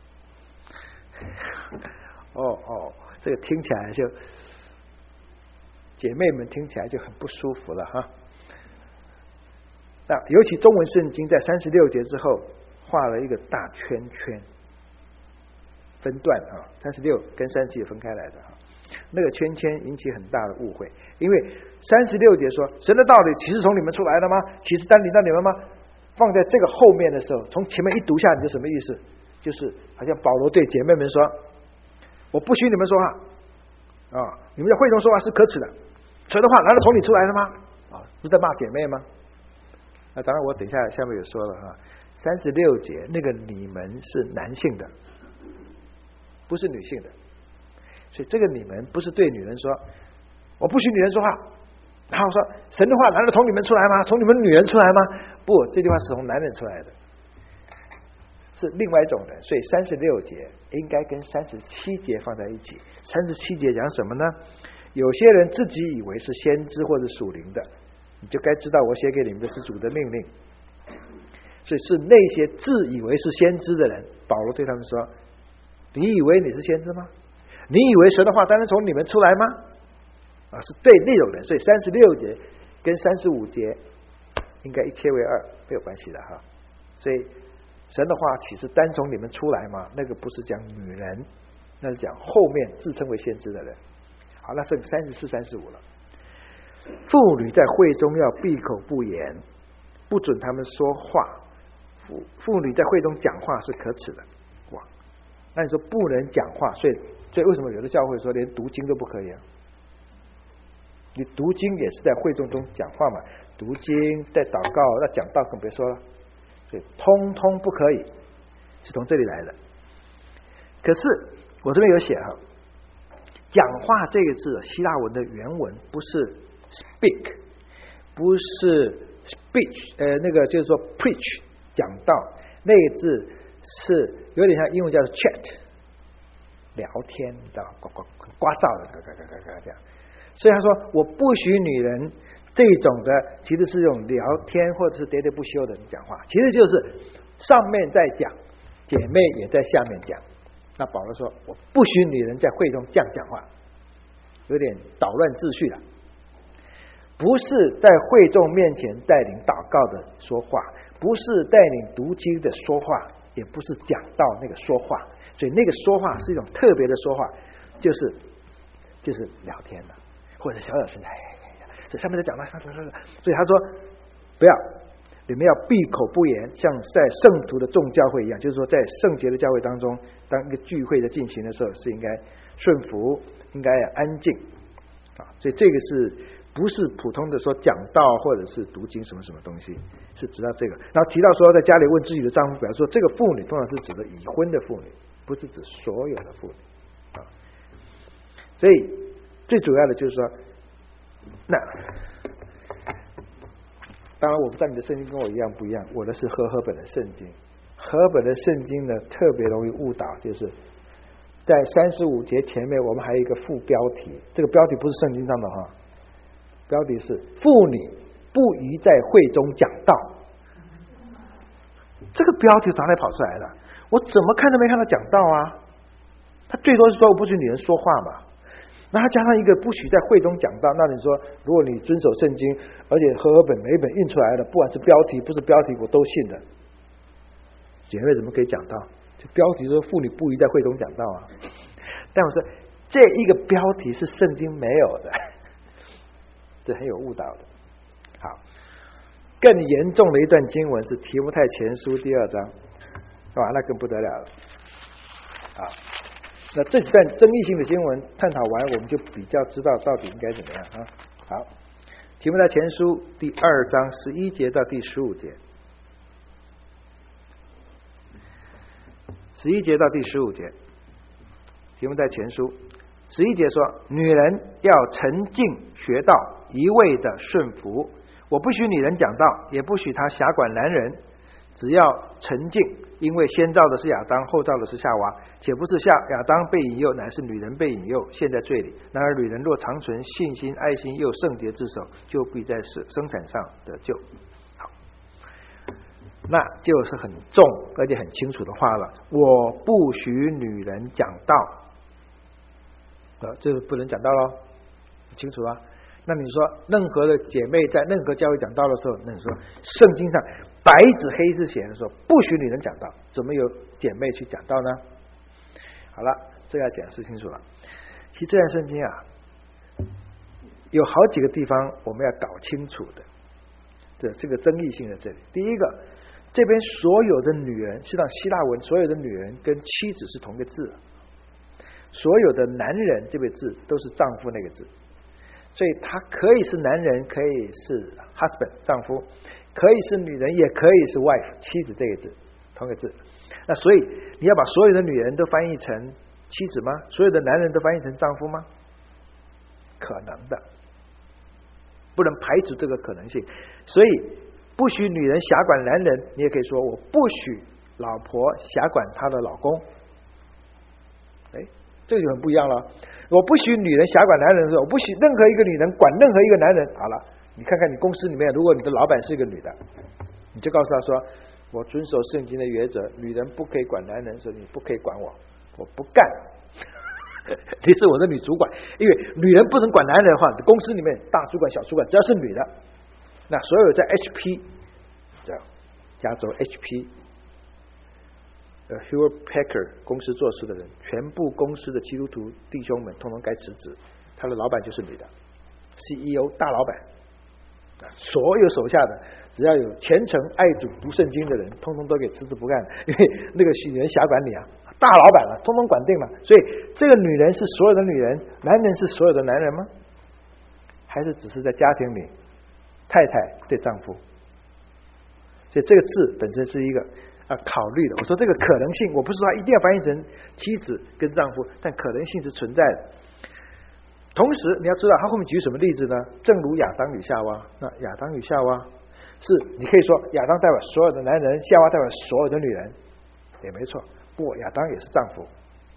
哦哦，这个听起来就姐妹们听起来就很不舒服了哈。那尤其中文圣经在三十六节之后画了一个大圈圈，分段啊，三十六跟三十七分开来的啊，那个圈圈引起很大的误会，因为三十六节说神的道理岂是从你们出来的吗？岂是单临到你们吗？放在这个后面的时候，从前面一读下来就什么意思？就是好像保罗对姐妹们说，我不许你们说话啊，你们在会中说话是可耻的，神的话难道从你出来的吗？啊，不是在骂姐妹吗？那当然我等一下下面有说了哈，三十六节那个你们是男性的，不是女性的，所以这个你们不是对女人说我不许女人说话，然后说神的话难道从你们出来吗？从你们女人出来吗？不，这句话是从男人出来的，是另外一种人。所以三十六节应该跟三十七节放在一起。三十七节讲什么呢？有些人自己以为是先知或者属灵的，你就该知道我写给你们的是主的命令。所以是那些自以为是先知的人，保罗对他们说，你以为你是先知吗？你以为神的话单单从你们出来吗？啊，是对那种人。所以三十六节跟三十五节应该一切为二，没有关系的哈。所以神的话岂是单从你们出来吗？那个不是讲女人，那是讲后面自称为先知的人。好，那剩三十四、三十五了。妇女在会中要闭口不言，不准他们说话。妇妇女在会中讲话是可耻的。哇，那你说不能讲话，所以所以为什么有的教会说连读经都不可以啊？你读经也是在会众中讲话嘛，读经在祷告，那讲道更别说了，所以通通不可以，是从这里来的。可是我这边有写哈，讲话这个字希腊文的原文不是 speak， 不是 speech， 呃，那个就是说 preach 讲道，那个字是有点像英文叫做 chat， 聊天，你知道呱呱呱噪的，呱呱呱呱这样。所以他说，我不许女人这种的，其实是用聊天或者是喋喋不休的人讲话，其实就是上面在讲，姐妹也在下面讲。那保罗说，我不许女人在会中这样讲话，有点捣乱秩序了。不是在会众面前带领祷告的说话，不是带领读经的说话，也不是讲道那个说话，所以那个说话是一种特别的说话，就是就是聊天的，或者小小声，哎呀，这上面在讲了，所以他说不要，你们要闭口不言，像在圣徒的众教会一样，就是说在圣洁的教会当中，当一个聚会的进行的时候，是应该顺服，应该要安静啊，所以这个是。不是普通的说讲道或者是读经什么什么东西，是指到这个。然后提到说在家里问自己的丈夫，表示说这个妇女通常是指的已婚的妇女，不是指所有的妇女啊。所以最主要的就是说，那当然我不知道你的圣经跟我一样不一样，我的是和合本的圣经。和合本的圣经呢特别容易误导，就是在三十五节前面我们还有一个副标题，这个标题不是圣经上的哈。标题是妇女不宜在会中讲道，这个标题哪里跑出来的？我怎么看都没看到讲道啊！他最多是说我不许女人说话嘛，那他加上一个不许在会中讲道，那你说如果你遵守圣经，而且和合本每一本印出来的，不管是标题不是标题，我都信的，姐妹怎么可以讲道？就标题说妇女不宜在会中讲道啊！但我说这一个标题是圣经没有的。这很有误导的。好，更严重的一段经文是提摩太前书第二章，哇，那更不得了了。好，那这几段争议性的经文探讨完，我们就比较知道到底应该怎么样啊。好，提摩太前书第二章十一节到第十五节，十一节到第十五节，提摩太前书十一节说，女人要沉静学道，一味的顺服，我不许女人讲道，也不许她辖管男人，只要沉静，因为先造的是亚当，后造的是夏娃，且不是夏亚当被引诱，乃是女人被引诱，陷在罪里。然而女人若长存信心、爱心，又圣洁自守，就必在生产上得救。好，那就是很重而且很清楚的话了，我不许女人讲道，呃，这不能讲道咯，清楚啊。那你说任何的姐妹在任何教会讲道的时候，那你说圣经上白纸黑字写的说不许女人讲道，怎么有姐妹去讲道呢？好了，这要解释清楚了。其实这段圣经啊，有好几个地方我们要搞清楚的，这这个争议性在这里。第一个，这边所有的女人，实际上希腊文所有的女人跟妻子是同个字，所有的男人这个字都是丈夫那个字，所以他可以是男人，可以是 husband 丈夫，可以是女人，也可以是 wife 妻子这个字，同个字。那所以你要把所有的女人都翻译成妻子吗？所有的男人都翻译成丈夫吗？可能的，不能排除这个可能性。所以不许女人辖管男人，你也可以说我不许老婆辖管她的老公。哎，这个就很不一样了。我不许女人辖管男人的时候，我不许任何一个女人管任何一个男人。好了，你看看你公司里面，如果你的老板是一个女的，你就告诉他说，我遵守圣经的原则，女人不可以管男人，说你不可以管我，我不干。你是我的女主管，因为女人不能管男人的话，公司里面大主管小主管只要是女的，那所有在 H P 这加州 H P呃 Hewlett Packard 公司做事的人，全部公司的基督徒弟兄们通通该辞职，他的老板就是女的 C E O 大老板，所有手下的只要有虔诚爱主读圣经的人，通通都给辞职不干，因为那个女人辖管你啊，大老板了，通通管定了。所以这个女人是所有的女人，男人是所有的男人吗？还是只是在家庭里太太对丈夫？所以这个字本身是一个啊考虑的。我说这个可能性，我不是说一定要翻译成妻子跟丈夫，但可能性是存在的。同时你要知道他后面举什么例子呢？正如亚当与夏娃，那亚当与夏娃是你可以说亚当代表所有的男人，夏娃代表所有的女人，也没错。不，亚当也是丈夫，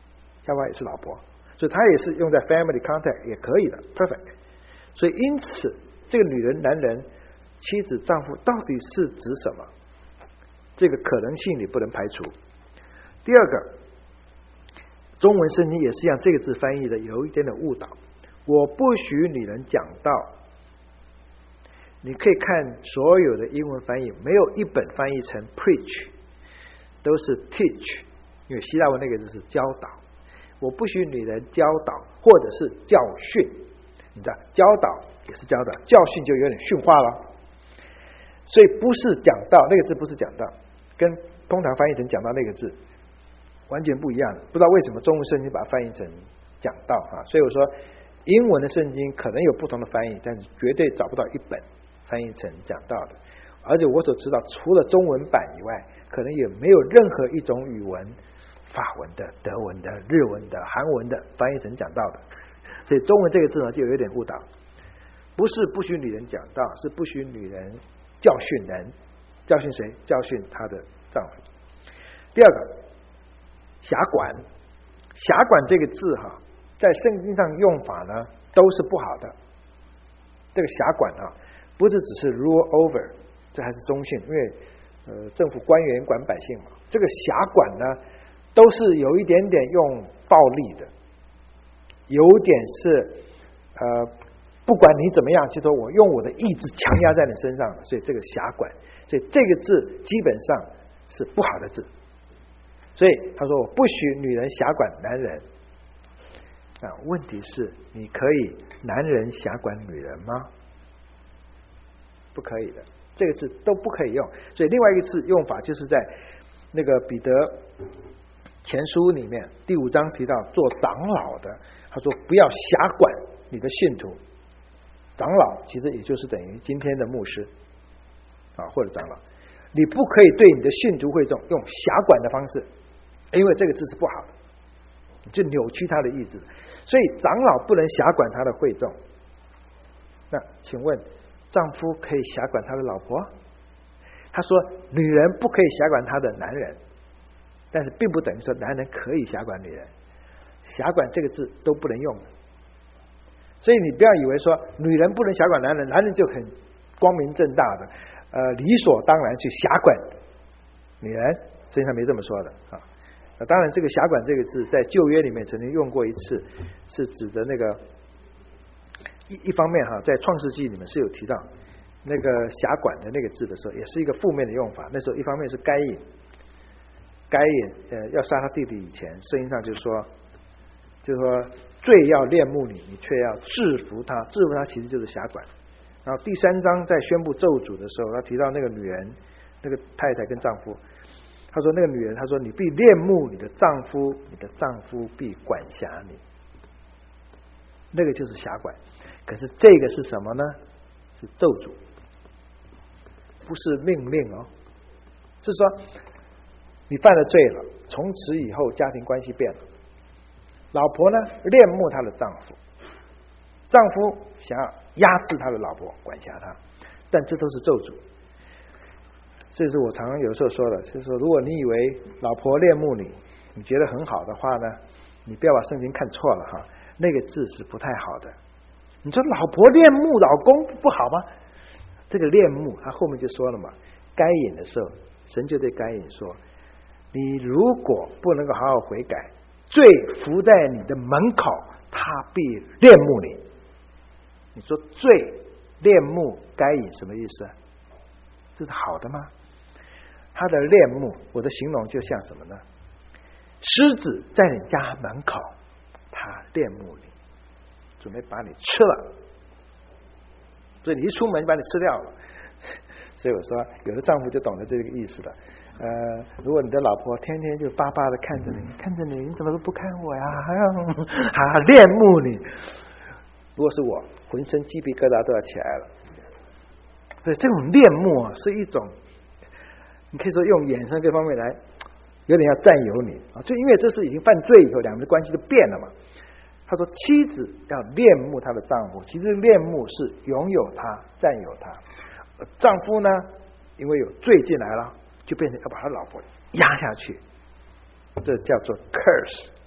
夏娃也是老婆，所以他也是用在 family context 也可以的 perfect。所以因此这个女人、男人、妻子、丈夫到底是指什么？这个可能性你不能排除。第二个，中文圣经也是一样，这个字翻译的有一点点误导。我不许女人讲道。你可以看所有的英文翻译，没有一本翻译成 preach， 都是 teach， 因为希腊文那个字是教导。我不许女人教导，或者是教训。你知道，教导也是教导，教训就有点驯化了。所以不是讲道，那个字不是讲道，跟通常翻译成讲道那个字完全不一样的。不知道为什么中文圣经把它翻译成讲道啊？所以我说，英文的圣经可能有不同的翻译，但是绝对找不到一本翻译成讲道的。而且我所知道，除了中文版以外，可能也没有任何一种语文，法文的、德文的、日文的、韩文的翻译成讲道的。所以中文这个字呢，就有点误导，不是不许女人讲道，是不许女人教训人。教训谁？教训她的丈夫。第二个，辖管。辖管这个字哈，在圣经上用法呢，都是不好的。这个辖管啊，不是只是 rule over， 这还是中性，因为呃政府官员管百姓嘛。这个辖管呢，都是有一点点用暴力的，有点是呃不管你怎么样，就说我用我的意志强压在你身上，所以这个辖管，所以这个字基本上是不好的字。所以他说我不许女人辖管男人啊，问题是你可以男人辖管女人吗？不可以的，这个字都不可以用。所以另外一个字用法就是在那个彼得前书里面第五章提到做长老的，他说不要辖管你的信徒。长老其实也就是等于今天的牧师啊，或者长老，你不可以对你的信徒会众用辖管的方式，因为这个字是不好的，你就扭曲他的意志。所以长老不能辖管他的会众。那请问丈夫可以辖管他的老婆？他说女人不可以辖管他的男人，但是并不等于说男人可以辖管女人。辖管这个字都不能用。所以你不要以为说女人不能辖管男人，男人就很光明正大的呃理所当然去辖管女人，实际上没这么说的啊。当然这个辖管这个字在旧约里面曾经用过一次，是指的那个一一方面哈，在创世纪里面是有提到那个辖管的那个字的时候，也是一个负面的用法。那时候一方面是该隐，该隐呃要杀他弟弟以前，圣经上就说就是说罪要恋慕你，你却要制服他，制服他其实就是辖管。然后第三章在宣布咒诅的时候，他提到那个女人，那个太太跟丈夫，他说那个女人，他说你必恋慕你的丈夫，你的丈夫必管辖你，那个就是辖管。可是这个是什么呢？是咒诅，不是命令哦。是说你犯了罪了，从此以后家庭关系变了。老婆呢恋慕她的丈夫，丈夫想要压制他的老婆，管辖她，但这都是咒诅。这是我常常有时候说的，就是说如果你以为老婆恋慕你，你觉得很好的话呢，你不要把圣经看错了哈，那个字是不太好的。你说老婆恋慕老公不好吗？这个恋慕他后面就说了嘛，该隐的时候神就对该隐说，你如果不能够好好悔改，罪伏在你的门口，他必恋慕你。你说罪恋慕该隐什么意思？这是好的吗？他的恋慕，我的形容就像什么呢？狮子在你家门口，他恋慕你，准备把你吃了，所以你一出门就把你吃掉了。所以我说有的丈夫就懂得这个意思了。呃，如果你的老婆天天就巴巴的看着你，看着你，你怎么都不看我呀？啊，恋慕你。如果是我，浑身鸡皮疙瘩都要起来了。所以这种恋慕啊，是一种，你可以说用眼神各方面来，有点要占有你啊。就因为这是已经犯罪以后，两人的关系就变了嘛。他说妻子要恋慕她的丈夫，其实恋慕是拥有他，占有他。丈夫呢，因为有罪进来了，就变成要把他老婆压下去，这叫做 curse，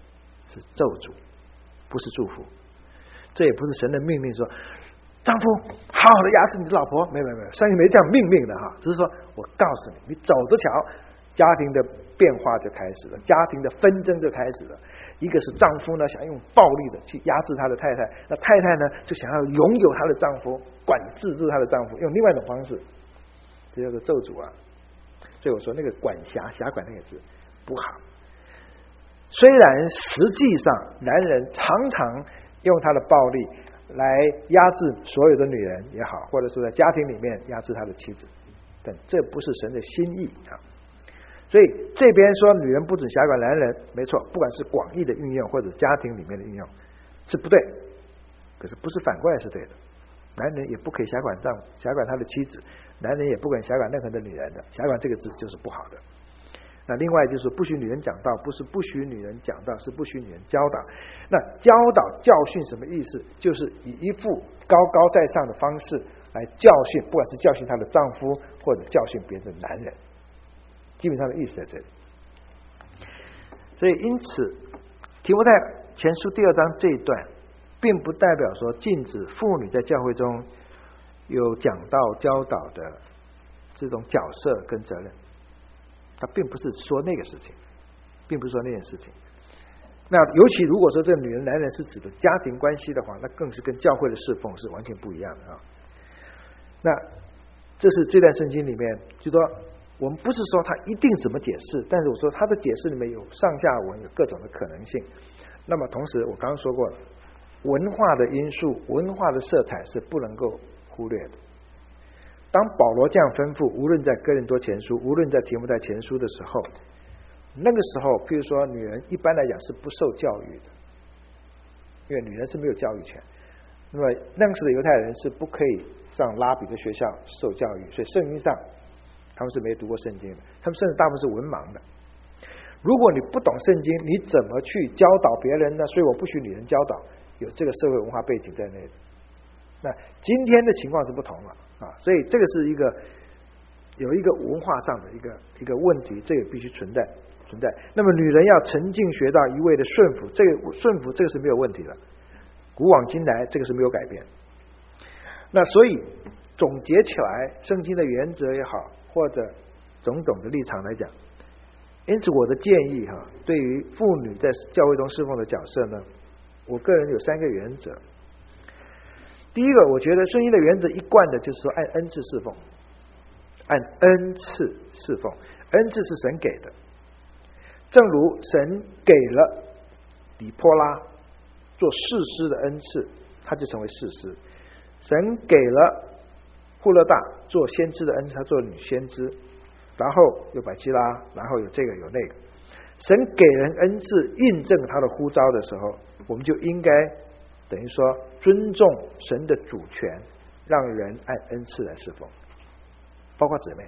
是咒诅，不是祝福。这也不是神的命令说，丈夫好好的压制你的老婆，没有没有没有，圣经没这样命令的哈，只是说我告诉你，你走着瞧，家庭的变化就开始了，家庭的纷争就开始了。一个是丈夫呢想用暴力的去压制他的太太，那太太呢就想要拥有她的丈夫，管制住她的丈夫，用另外一种方式，这叫做咒诅啊。所以我说那个管辖辖管那个字不好。虽然实际上男人常常用他的暴力来压制所有的女人也好，或者说在家庭里面压制他的妻子，但这不是神的心意啊。所以这边说女人不准辖管男人，没错，不管是广义的运用或者家庭里面的运用是不对，可是不是反过来是对的。男人也不可以辖管丈夫，辖管他的妻子，男人也不管辖管任何的女人的，辖管这个字就是不好的。那另外就是不许女人讲道，不是不许女人讲道，是不许女人教导。那教导教训什么意思？就是以一副高高在上的方式来教训，不管是教训她的丈夫或者教训别的男人，基本上的意思在这里。所以因此提摩太前书第二章这一段并不代表说禁止妇女在教会中有讲道教导的这种角色跟责任，他并不是说那个事情，并不是说那件事情。那尤其如果说这个女人男人是指的家庭关系的话，那更是跟教会的侍奉是完全不一样的啊。那这是这段圣经里面就说我们不是说他一定怎么解释，但是我说他的解释里面有上下文，有各种的可能性。那么同时我刚刚说过了，文化的因素文化的色彩是不能够忽略的。当保罗这样吩咐，无论在哥林多前书无论在提摩太前书的时候，那个时候譬如说女人一般来讲是不受教育的，因为女人是没有教育权。那么那时的犹太人是不可以上拉比的学校受教育，所以圣经上他们是没读过圣经的，他们甚至大部分是文盲的。如果你不懂圣经，你怎么去教导别人呢？所以我不许女人教导，有这个社会文化背景在内的。那今天的情况是不同了啊，所以这个是一个有一个文化上的一个一个问题，这个必须存在存在。那么女人要沉浸学到一味的顺服，这个顺服这个是没有问题的，古往今来这个是没有改变。那所以总结起来，圣经的原则也好，或者种种的立场来讲，因此我的建议哈，对于妇女在教会中侍奉的角色呢，我个人有三个原则。第一个，我觉得圣经的原则一贯的就是说按恩赐侍奉，按恩赐侍奉，恩赐是神给的，正如神给了底波拉做士师的恩赐，他就成为士师；神给了户勒大做先知的恩赐，他做女先知，然后有百基拉，然后有这个有那个。神给人恩赐印证他的呼召的时候，我们就应该等于说尊重神的主权，让人按恩赐来侍奉，包括姊妹。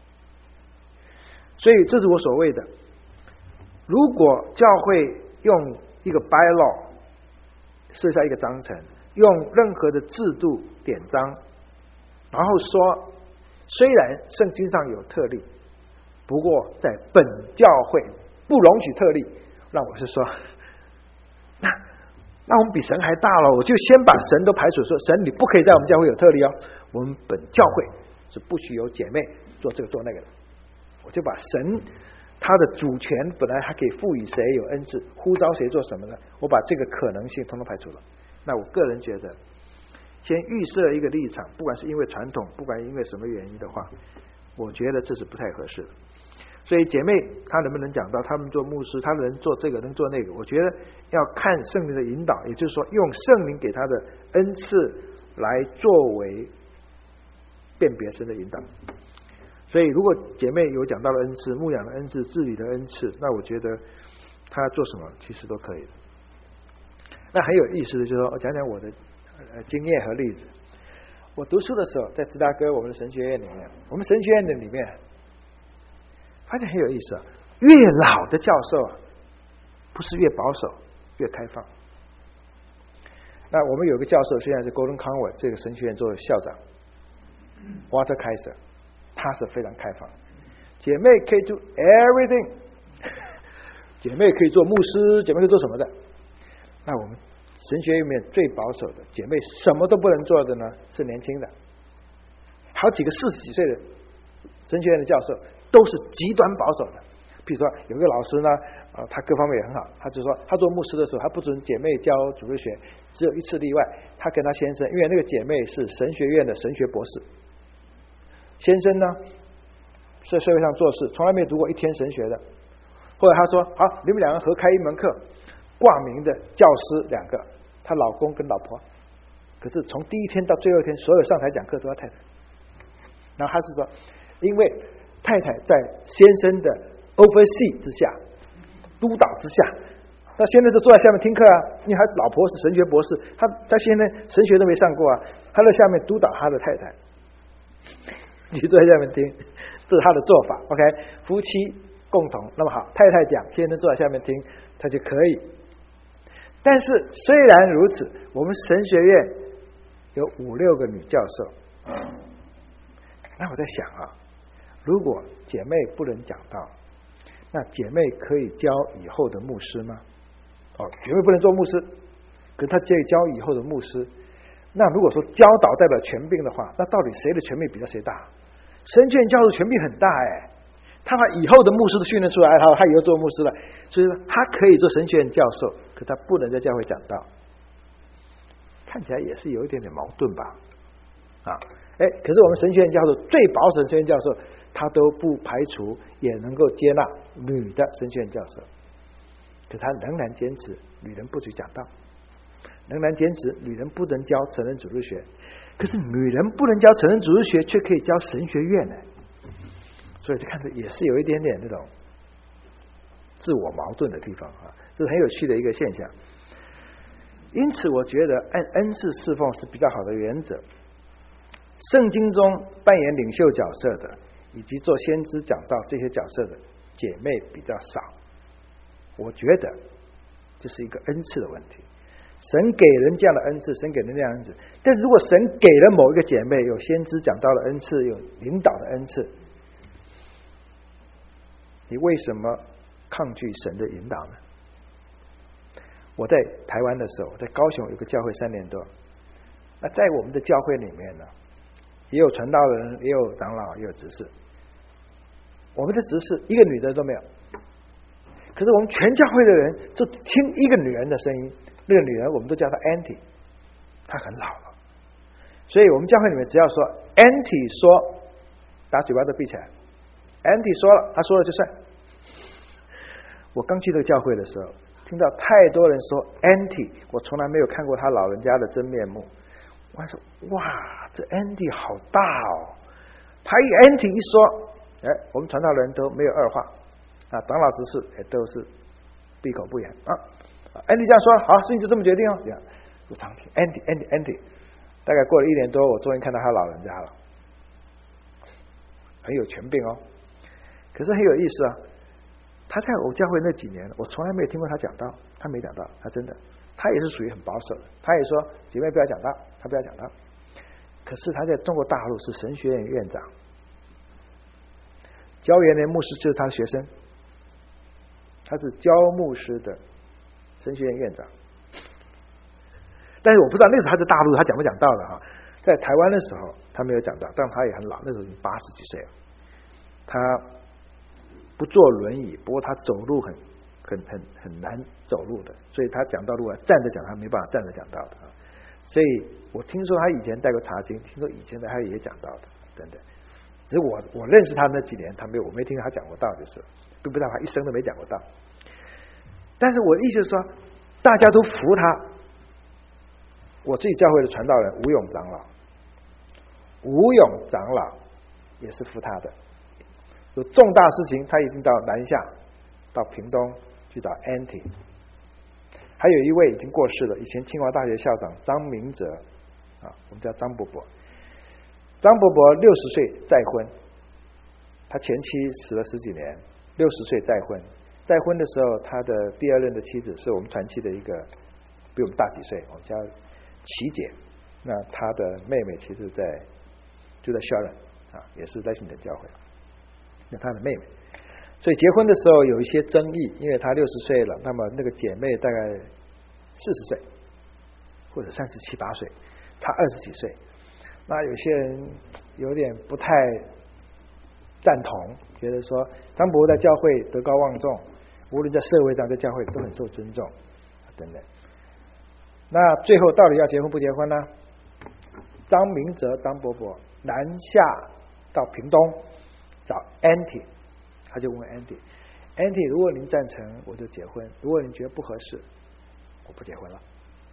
所以这是我所谓的，如果教会用一个 bylaw 设下一个章程，用任何的制度典章，然后说虽然圣经上有特例，不过在本教会不容许特例，那我是说那那我们比神还大了，我就先把神都排除，说神你不可以在我们教会有特例哦，我们本教会是不许有姐妹做这个做那个的，我就把神他的主权本来还可以赋予谁有恩赐，呼召谁做什么呢，我把这个可能性统统排除了。那我个人觉得先预设一个立场，不管是因为传统，不管因为什么原因的话，我觉得这是不太合适的。所以姐妹她能不能讲到，他们做牧师，他能做这个能做那个，我觉得要看圣灵的引导，也就是说用圣灵给他的恩赐来作为辨别神的引导。所以如果姐妹有讲到的恩赐，牧养的恩赐，治理的恩赐，那我觉得她做什么其实都可以的。那很有意思的就是说，我讲讲我的呃经验和例子。我读书的时候在芝加哥我们的神学院里面，我们神学院的里面发现很有意思啊，越老的教授啊，不是越保守越开放。那我们有个教授现在是 Golden Conway 这个神学院做校长 Walter Kaiser， 他是非常开放，姐妹可以 do everything 姐妹可以做牧师，姐妹可以做什么的， 神学院里面最保守的姐妹，什么都不能做的呢？是年轻的，好几个四十几岁的神学院的教授都是极端保守的。比如说有个老师呢，呃，他各方面也很好，他就说他做牧师的时候，他不准姐妹教主日学，只有一次例外，他跟他先生，因为那个姐妹是神学院的神学博士，先生呢在社会上做事，从来没有读过一天神学的。后来他说好，你们两个合开一门课，挂名的教师两个，她老公跟老婆，可是从第一天到最后一天，所有上台讲课都要太太。然后他是说，因为太太在先生的 oversee 之下，督导之下，那先生就坐在下面听课啊，因为他老婆是神学博士，他他现在神学都没上过啊，他在下面督导他的太太，你坐在下面听，这是他的做法。 OK， 夫妻共同，那么好，太太讲，先生坐在下面听，他就可以。但是虽然如此，我们神学院有五六个女教授，那我在想啊，如果姐妹不能讲道，那姐妹可以教以后的牧师吗？哦，姐妹不能做牧师，可是她可以教以后的牧师。那如果说教导代表权柄的话，那到底谁的权柄比较谁大？神学院教授权柄很大哎，他把以后的牧师都训练出来，他他以后做牧师了，所以说他可以做神学院教授，可他不能在教会讲道，看起来也是有一点点矛盾吧？啊，哎，可是我们神学院教授最保守的神学院教授，他都不排除也能够接纳女的神学院教授，可他仍然坚持女人不许讲道，仍然坚持女人不能教成人主日学。可是女人不能教成人主日学，却可以教神学院呢？所以看着也是有一点点那种自我矛盾的地方啊，这是很有趣的一个现象。因此，我觉得按恩赐侍奉是比较好的原则。圣经中扮演领袖角色的，以及做先知讲道这些角色的姐妹比较少，我觉得这是一个恩赐的问题。神给人这样的恩赐，神给人这样的恩赐，但如果神给了某一个姐妹有先知讲道的恩赐，有领导的恩赐，你为什么抗拒神的引导呢？我在台湾的时候，在高雄有个教会三年多，那在我们的教会里面呢，也有传道人，也有长老，也有执事。我们的执事一个女的都没有，可是我们全教会的人就听一个女人的声音，那个女人我们都叫她 Auntie， 她很老了，所以我们教会里面只要说 Auntie 说，把嘴巴都闭起来。Auntie 说了，他说了就算。我刚去这个教会的时候，听到太多人说 Auntie， 我从来没有看过他老人家的真面目。我还说哇，这 Auntie 好大哦！他一 Auntie 一说，哎，我们传道人都没有二话啊，长老执事也都是闭口不言啊。Auntie 这样说，好，事情就这么决定哦。这样，我常听 Auntie Auntie Auntie， 大概过了一年多，我终于看到他老人家了，很有权柄哦。可是很有意思啊，他在我教会那几年，我从来没有听过他讲道，他没讲道，他真的，他也是属于很保守的，他也说姐妹不要讲道，他不要讲道。可是他在中国大陆是神学院院长，教研的牧师就是他的学生，他是教牧师的神学院院长。但是我不知道那时候他在大陆他讲不讲道的哈，在台湾的时候他没有讲道，但他也很老，那时候已经八十几岁了，他不坐轮椅，不过他走路很很很很难走路的，所以他讲道路啊，站着讲他没办法站着讲道的啊。所以我听说他以前带过查经，听说以前的他也讲道的等等。只是我我认识他那几年，他没有我没听他讲过道，就是并不知道他一生都没讲过道。但是我的意思是说，大家都服他。我自己教会的传道人吴勇长老，吴勇长老也是服他的。有重大事情，他一定到南下，到屏东去找 Auntie。还有一位已经过世了，以前清华大学校长张明哲啊，我们叫张伯伯。张伯伯六十岁再婚，他前妻死了十几年，六十岁再婚。再婚的时候，他的第二任的妻子是我们团契的一个比我们大几岁，我们叫琪姐。那他的妹妹其实在就在 Sharon 啊，也是在新的教会。那他的妹妹，所以结婚的时候有一些争议，因为他六十岁了，那么那个姐妹大概四十岁， 或者三十七八岁，差二十几岁。那有些人有点不太赞同，觉得说张伯伯在教会德高望重，无论在社会上在教会都很受尊重等等。那最后到底要结婚不结婚呢？张明哲张伯伯南下到屏东找 Auntie， 他就问 Auntie Auntie 如果您赞成我就结婚，如果您觉得不合适我不结婚了。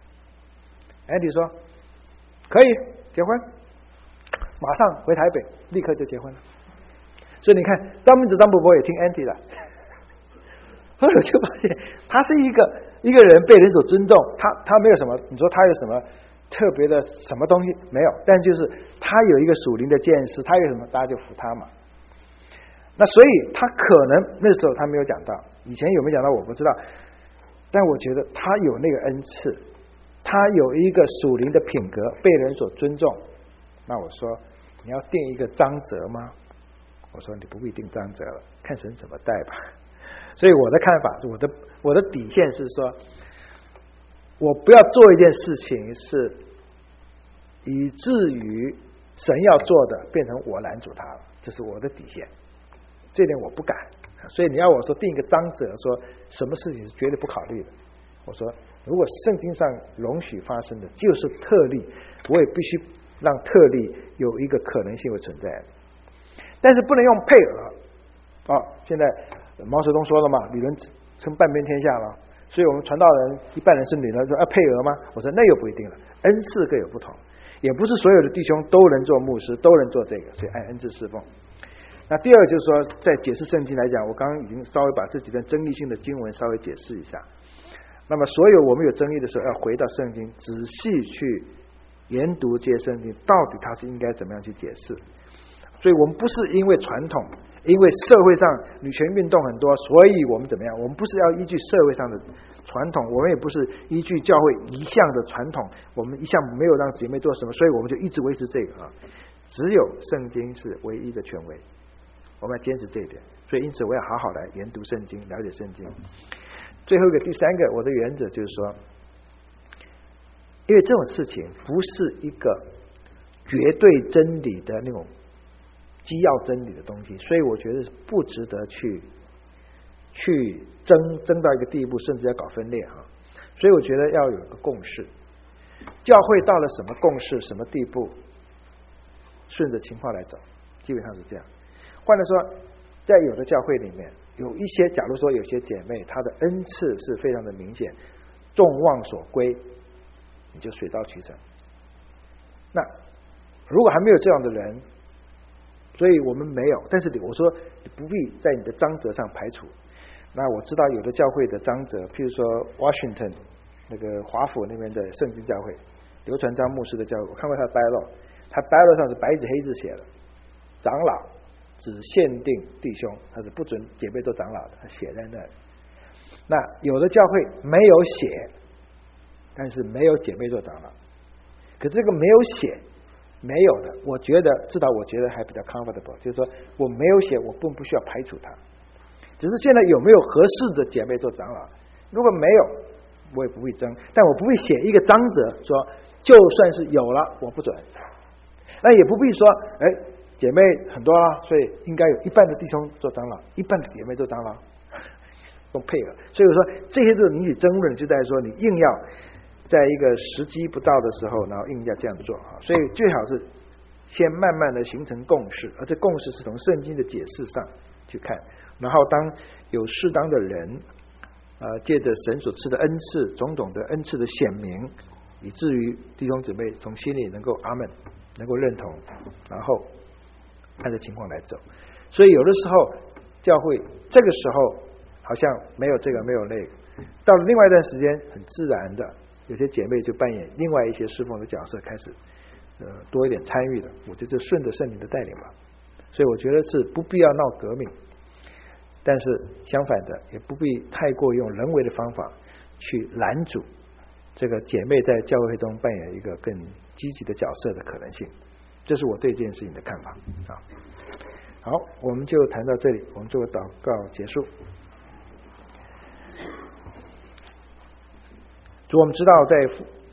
Auntie 说可以结婚，马上回台北立刻就结婚了。所以你看张明哲张伯伯也听 Auntie 的，后来我就发现他是一个一个人被人所尊重，他他没有什么，你说他有什么特别的什么东西没有，但就是他有一个属灵的见识，他有什么大家就服他嘛。那所以他可能那时候他没有讲到，以前有没有讲到我不知道，但我觉得他有那个恩赐，他有一个属灵的品格被人所尊重。那我说你要定一个章则吗？我说你不必定章则了，看神怎么带吧。所以我的看法是，我的我的底线是说，我不要做一件事情是以至于神要做的变成我拦阻他了，这是我的底线，这点我不敢。所以你要我说定一个章则，说什么事情是绝对不考虑的，我说如果圣经上容许发生的就是特例，我也必须让特例有一个可能性会存在的，但是不能用配额。哦，现在毛泽东说了嘛，女人称半边天下了，所以我们传道人一半人是女人，说要配额吗？我说那又不一定了，恩赐各有不同，也不是所有的弟兄都能做牧师，都能做这个，所以按恩赐侍奉。那第二就是说，在解释圣经来讲，我刚刚已经稍微把这几段争议性的经文稍微解释一下。那么所有我们有争议的时候，要回到圣经，仔细去研读这些圣经，到底它是应该怎么样去解释。所以我们不是因为传统，因为社会上女权运动很多，所以我们怎么样？我们不是要依据社会上的传统，我们也不是依据教会一向的传统，我们一向没有让姐妹做什么，所以我们就一直维持这个啊。只有圣经是唯一的权威，我们要坚持这一点。所以因此我要好好来研读圣经，了解圣经。最后一个第三个我的原则就是说，因为这种事情不是一个绝对真理的那种基要真理的东西，所以我觉得不值得去去争争到一个地步，甚至要搞分裂啊。所以我觉得要有一个共识，教会到了什么共识什么地步，顺着情况来走，基本上是这样。换句话说，在有的教会里面有一些，假如说有些姐妹她的恩赐是非常的明显，众望所归，你就水到渠成。那如果还没有这样的人，所以我们没有，但是我说你不必在你的章则上排除。那我知道有的教会的章则，譬如说 Washington 那个华府那边的圣经教会，刘传章牧师的教会，我看过他的 bylaw， 他 bylaw 上是白纸黑字写的，长老只限定弟兄，他是不准姐妹做长老的，他写在那里。那有的教会没有写，但是没有姐妹做长老，可这个没有写没有的，我觉得至少我觉得还比较 comfortable， 就是说我没有写，我不不需要排除它，只是现在有没有合适的姐妹做长老，如果没有我也不会争，但我不会写一个章则说就算是有了我不准，那也不必说哎姐妹很多啊，所以应该有一半的弟兄做长老，一半的姐妹做长老，用配合。所以我说这些都引起争论，就在说你硬要在一个时机不到的时候，然后硬要这样做，所以最好是先慢慢的形成共识，而这共识是从圣经的解释上去看，然后当有适当的人呃，借着神所赐的恩赐，种种的恩赐的显明，以至于弟兄姊妹从心里能够阿们，能够认同，然后按照情况来走。所以有的时候教会这个时候好像没有这个没有那个，到了另外一段时间很自然的有些姐妹就扮演另外一些侍奉的角色，开始呃多一点参与的，我觉得就顺着圣灵的带领吧。所以我觉得是不必要闹革命，但是相反的也不必太过用人为的方法去拦阻这个姐妹在教会中扮演一个更积极的角色的可能性。这是我对这件事情的看法啊。好，我们就谈到这里，我们做个祷告结束。主，我们知道在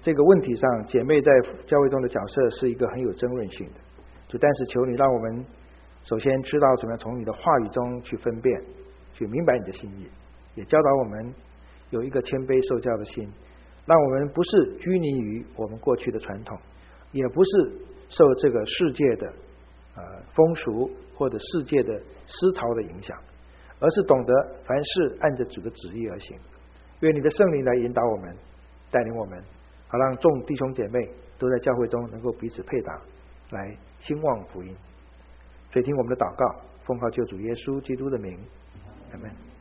这个问题上，姐妹在教会中的角色是一个很有争论性的。主，但是求你让我们首先知道怎么样从你的话语中去分辨，去明白你的心意，也教导我们有一个谦卑受教的心，让我们不是拘泥于我们过去的传统，也不是受这个世界的呃风俗或者世界的思潮的影响，而是懂得凡事按着主的旨意而行。愿你的圣灵来引导我们，带领我们，好让众弟兄姐妹都在教会中能够彼此配搭，来兴旺福音。所以听我们的祷告，奉靠救主耶稣基督的名，阿们。